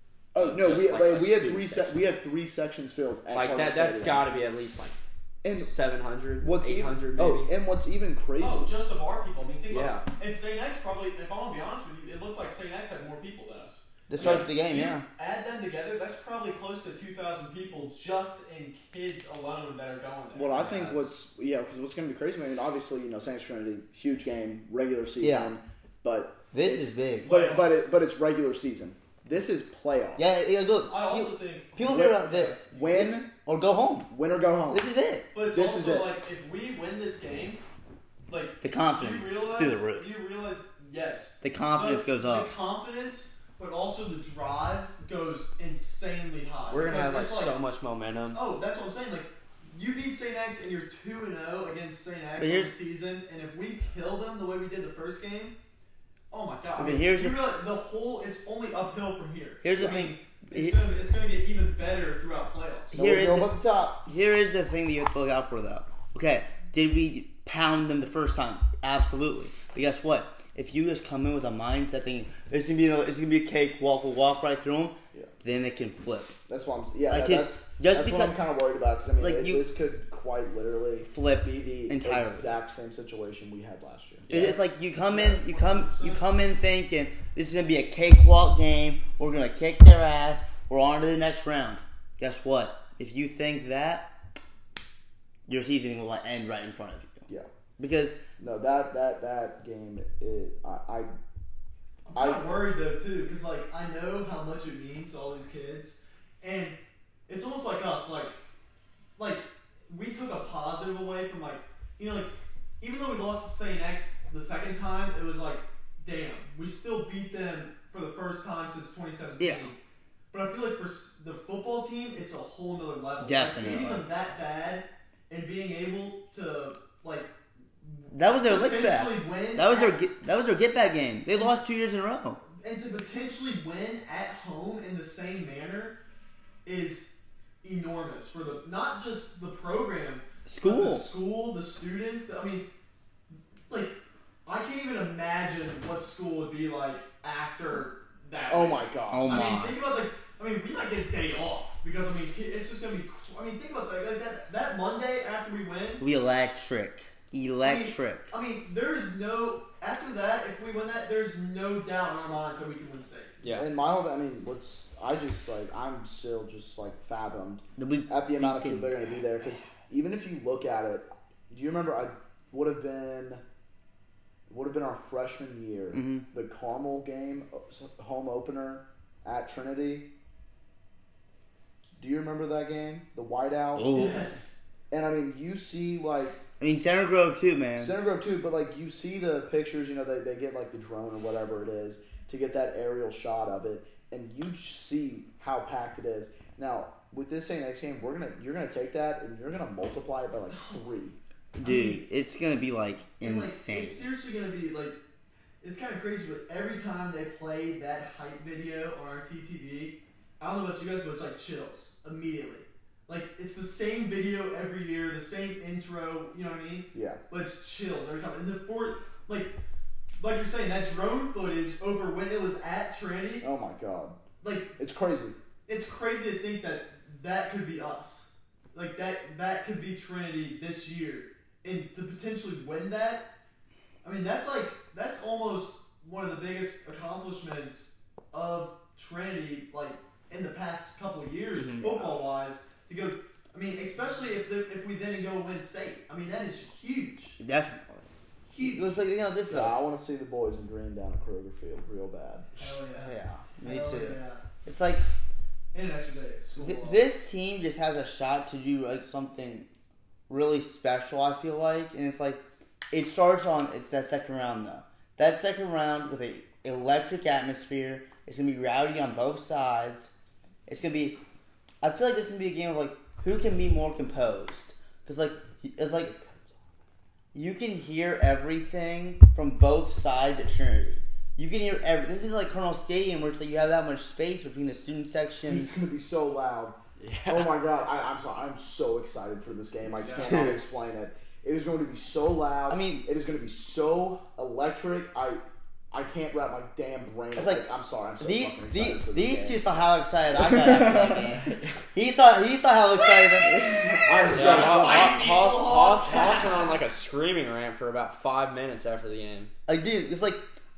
oh no, just we like like, a we had student three se- section. we had three sections filled. At Like Cardinal that. That's Stadium. got to be at least like And seven hundred, what's eight even hundred maybe. oh, and what's even crazy? Oh, just of our people. I mean, think Yeah. about it. And Saint X probably, if I want to be honest with you, it looked like Saint X had more people than us. To start the game, You yeah. Add them together, that's probably close to two thousand people just in kids alone that are going there. Well, I Yeah, think it's- what's yeah, because what's going to be crazy. I mean, obviously, you know, Saints Trinity, huge game, regular season, Yeah. but This it's- is big. But it, but it, but it's regular season. This is playoff. Yeah, yeah, look. I also you- think. people Win- hear about this. win- This- or go home. Win or go home. This is it. But it's This is also it. like if we win this game, like The confidence you realize, through the roof. You realize, yes, The confidence the, goes up. The confidence, but also the drive goes insanely high. We're gonna Because have like it's so much momentum. Oh, that's what I'm saying. Like, you beat Saint X and you're two and zero against Saint X But in the here's- season, and if we kill them the way we did the first game, oh my god! Okay, here's you the- realize the whole it's only uphill from here. Here's the I thing. mean, It's He- gonna it's gonna get even better throughout playoffs. No, Here we're is going the- up the top. Here is the thing that you have to look out for, though. Okay, did we pound them the first time? Absolutely. But guess what? If you just come in with a mindset thinking it's gonna be a, it's gonna be a cakewalk, we'll walk right through them, Yeah. then it can flip. That's what I'm. Yeah, Like that- his- that's just that's what because- I'm kind of worried about because I mean, like it- you- this could quite literally Flip be the entirely. exact same situation we had last year. It's like you come in, you come, you come in thinking this is gonna be a cakewalk game. We're gonna kick their ass. We're on to the next round. Guess what? If you think that, your season will end right in front of you. Yeah. Because No, that that that game, it, I, I I'm kind of worried though too, because like I know how much it means to all these kids, and it's almost like us, like like we took a positive away from like you know like even though we lost to Saint X the second time, it was like damn, we still beat them for the first time since twenty seventeen. Yeah. But I feel like for s- the football team, it's a whole nother level. Definitely. Like, beating them that bad and being able to like that was their lick back. potentially win That was their at- get, that was their get back game. They lost two years in a row. and to potentially win at home in the same manner is enormous for the not just the program, School. but the school, the students. I mean, like I can't even imagine what school would be like after that. oh win. my god. Oh I my. mean, think about like I mean, we might get a day off because I mean, it's just gonna be. I mean, think about that. Like that that Monday after we win. We electric, electric. I mean, there's no after that. If we win that, there's no doubt in our minds that we can win state. Yeah. And my whole, I mean, what's I just like I'm still just like fathomed We- at the amount of we people that are going to be there because even if you look at it, do you remember I would have been would have been our freshman year. Mm-hmm. The Carmel game, home opener at Trinity. Do you remember that game? The whiteout? Ooh. Yes. And, I mean, you see, like... I mean, Center Grove, too, man. Center Grove, too, but, like, you see the pictures, you know, they, they get, like, the drone or whatever it is to get that aerial shot of it, and you see how packed it is. Now, with this Saint X game, we're gonna you're going to take that, and you're going to multiply it by, like, three. Dude, I mean, it's going to be, like, insane. Like, it's seriously going to be, like... It's kind of crazy, but every time they play that hype video on our T T V, I don't know about you guys, but it's like chills immediately. Like, it's the same video every year, the same intro, you know what I mean? Yeah. But it's chills every time. And the four, like, like you're saying, that drone footage over when it was at Trinity. Oh my God. Like, it's crazy. It's crazy to think that that could be us. Like, that that could be Trinity this year. And to potentially win that, I mean, that's like, that's almost one of the biggest accomplishments of Trinity, like, in the past couple of years, mm-hmm. football-wise, to go, I mean, especially if the, if we then go win state. I mean, that is huge. Definitely. Huge. It was like, you know, this yeah, I want to see the boys in green down at Kroger Field real bad. Hell yeah. Yeah, me Hell too. Yeah. It's like, in an extra day. Th- this team just has a shot to do, like, something really special, I feel like. And it's like, it starts on, it's that second round, though. That second round with an electric atmosphere. It's going to be rowdy on both sides. It's going to be, I feel like this is going to be a game of, like, who can be more composed. Because, like, it's like, you can hear everything from both sides at Trinity. You can hear every. This is like Colonel Stadium, where it's like you have that much space between the student sections. It's going to be so loud. Yeah. Oh my God! I, I'm so I'm so excited for this game. I yeah. cannot explain it. It is going to be so loud. I mean, it is going to be so electric. I I can't wrap my damn brain. It's like, like I'm sorry. I'm so these fucking excited these, for this these game. two saw how excited I got after that game. He saw he saw how excited. I'm yeah, so Hoss Hoss went on like a screaming rant for about five minutes after the game. Like, dude, it's like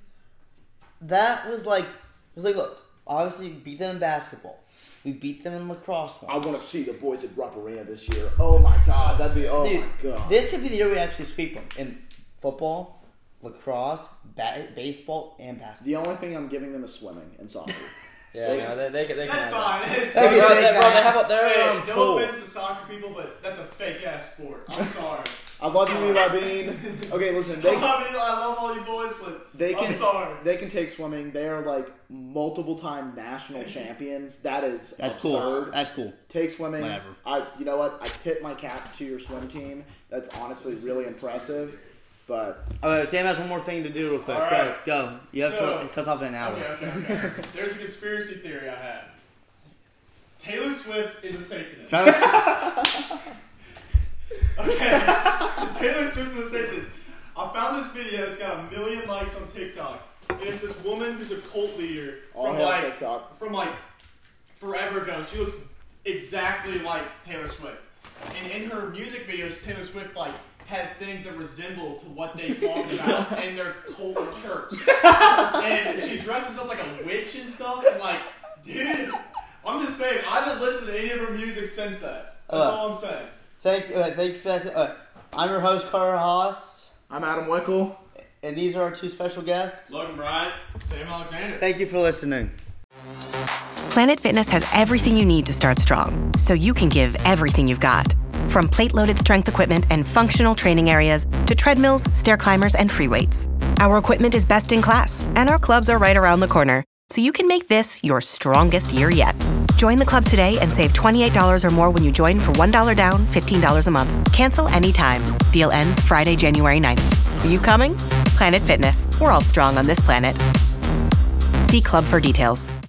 that was like it was like look, obviously we beat them in basketball. We beat them in lacrosse once. I want to see the boys at Rupp Arena this year. Oh my God, that'd be oh dude, my God. This could be the year we actually sweep them in football, lacrosse, ba- baseball, and basketball. The only thing I'm giving them is swimming and soccer. Yeah, so, no, they, they, they, they that's can fine. That. It's They, bro, bro, they, they, bro, they have a, they're hey, um, no pool. offense to soccer people, but that's a fake ass sport. I'm sorry. I love you, Levi Bean. Okay, listen. They, I love you. I love all you boys, but they can, I'm sorry. They can take swimming. They are like multiple time national champions. That is That's absurd. cool. That's cool. Take swimming. Whatever. I, you know what? I tip my cap to your swim team. That's honestly really impressive. But all right, Sam has one more thing to do real quick. All right. Go, go. You have so, to cut off in an hour. Okay, okay, okay. There's a conspiracy theory I have. Taylor Swift is a Satanist. Okay. Taylor Swift is a Satanist. I found this video. It's got a million likes on TikTok, and it's this woman who's a cult leader All from hail like TikTok. from like forever ago. She looks exactly like Taylor Swift, and in her music videos, Taylor Swift like has things that resemble to what they talk about in their cult church, and she dresses up like a witch and stuff. And like, dude, I'm just saying, I haven't listened to any of her music since that. That's uh, all I'm saying. Thank you. Uh, thank you for that. Uh, I'm your host, Carter Haas. I'm Adam Wickel. And these are our two special guests, Logan Bryant, Sam Alexander. Thank you for listening. Planet Fitness has everything you need to start strong, so you can give everything you've got. From plate-loaded strength equipment and functional training areas to treadmills, stair climbers, and free weights. Our equipment is best in class, and our clubs are right around the corner, so you can make this your strongest year yet. Join the club today and save twenty-eight dollars or more when you join for one dollar down, fifteen dollars a month. Cancel anytime. Deal ends Friday, January ninth. Are you coming? Planet Fitness. We're all strong on this planet. See club for details.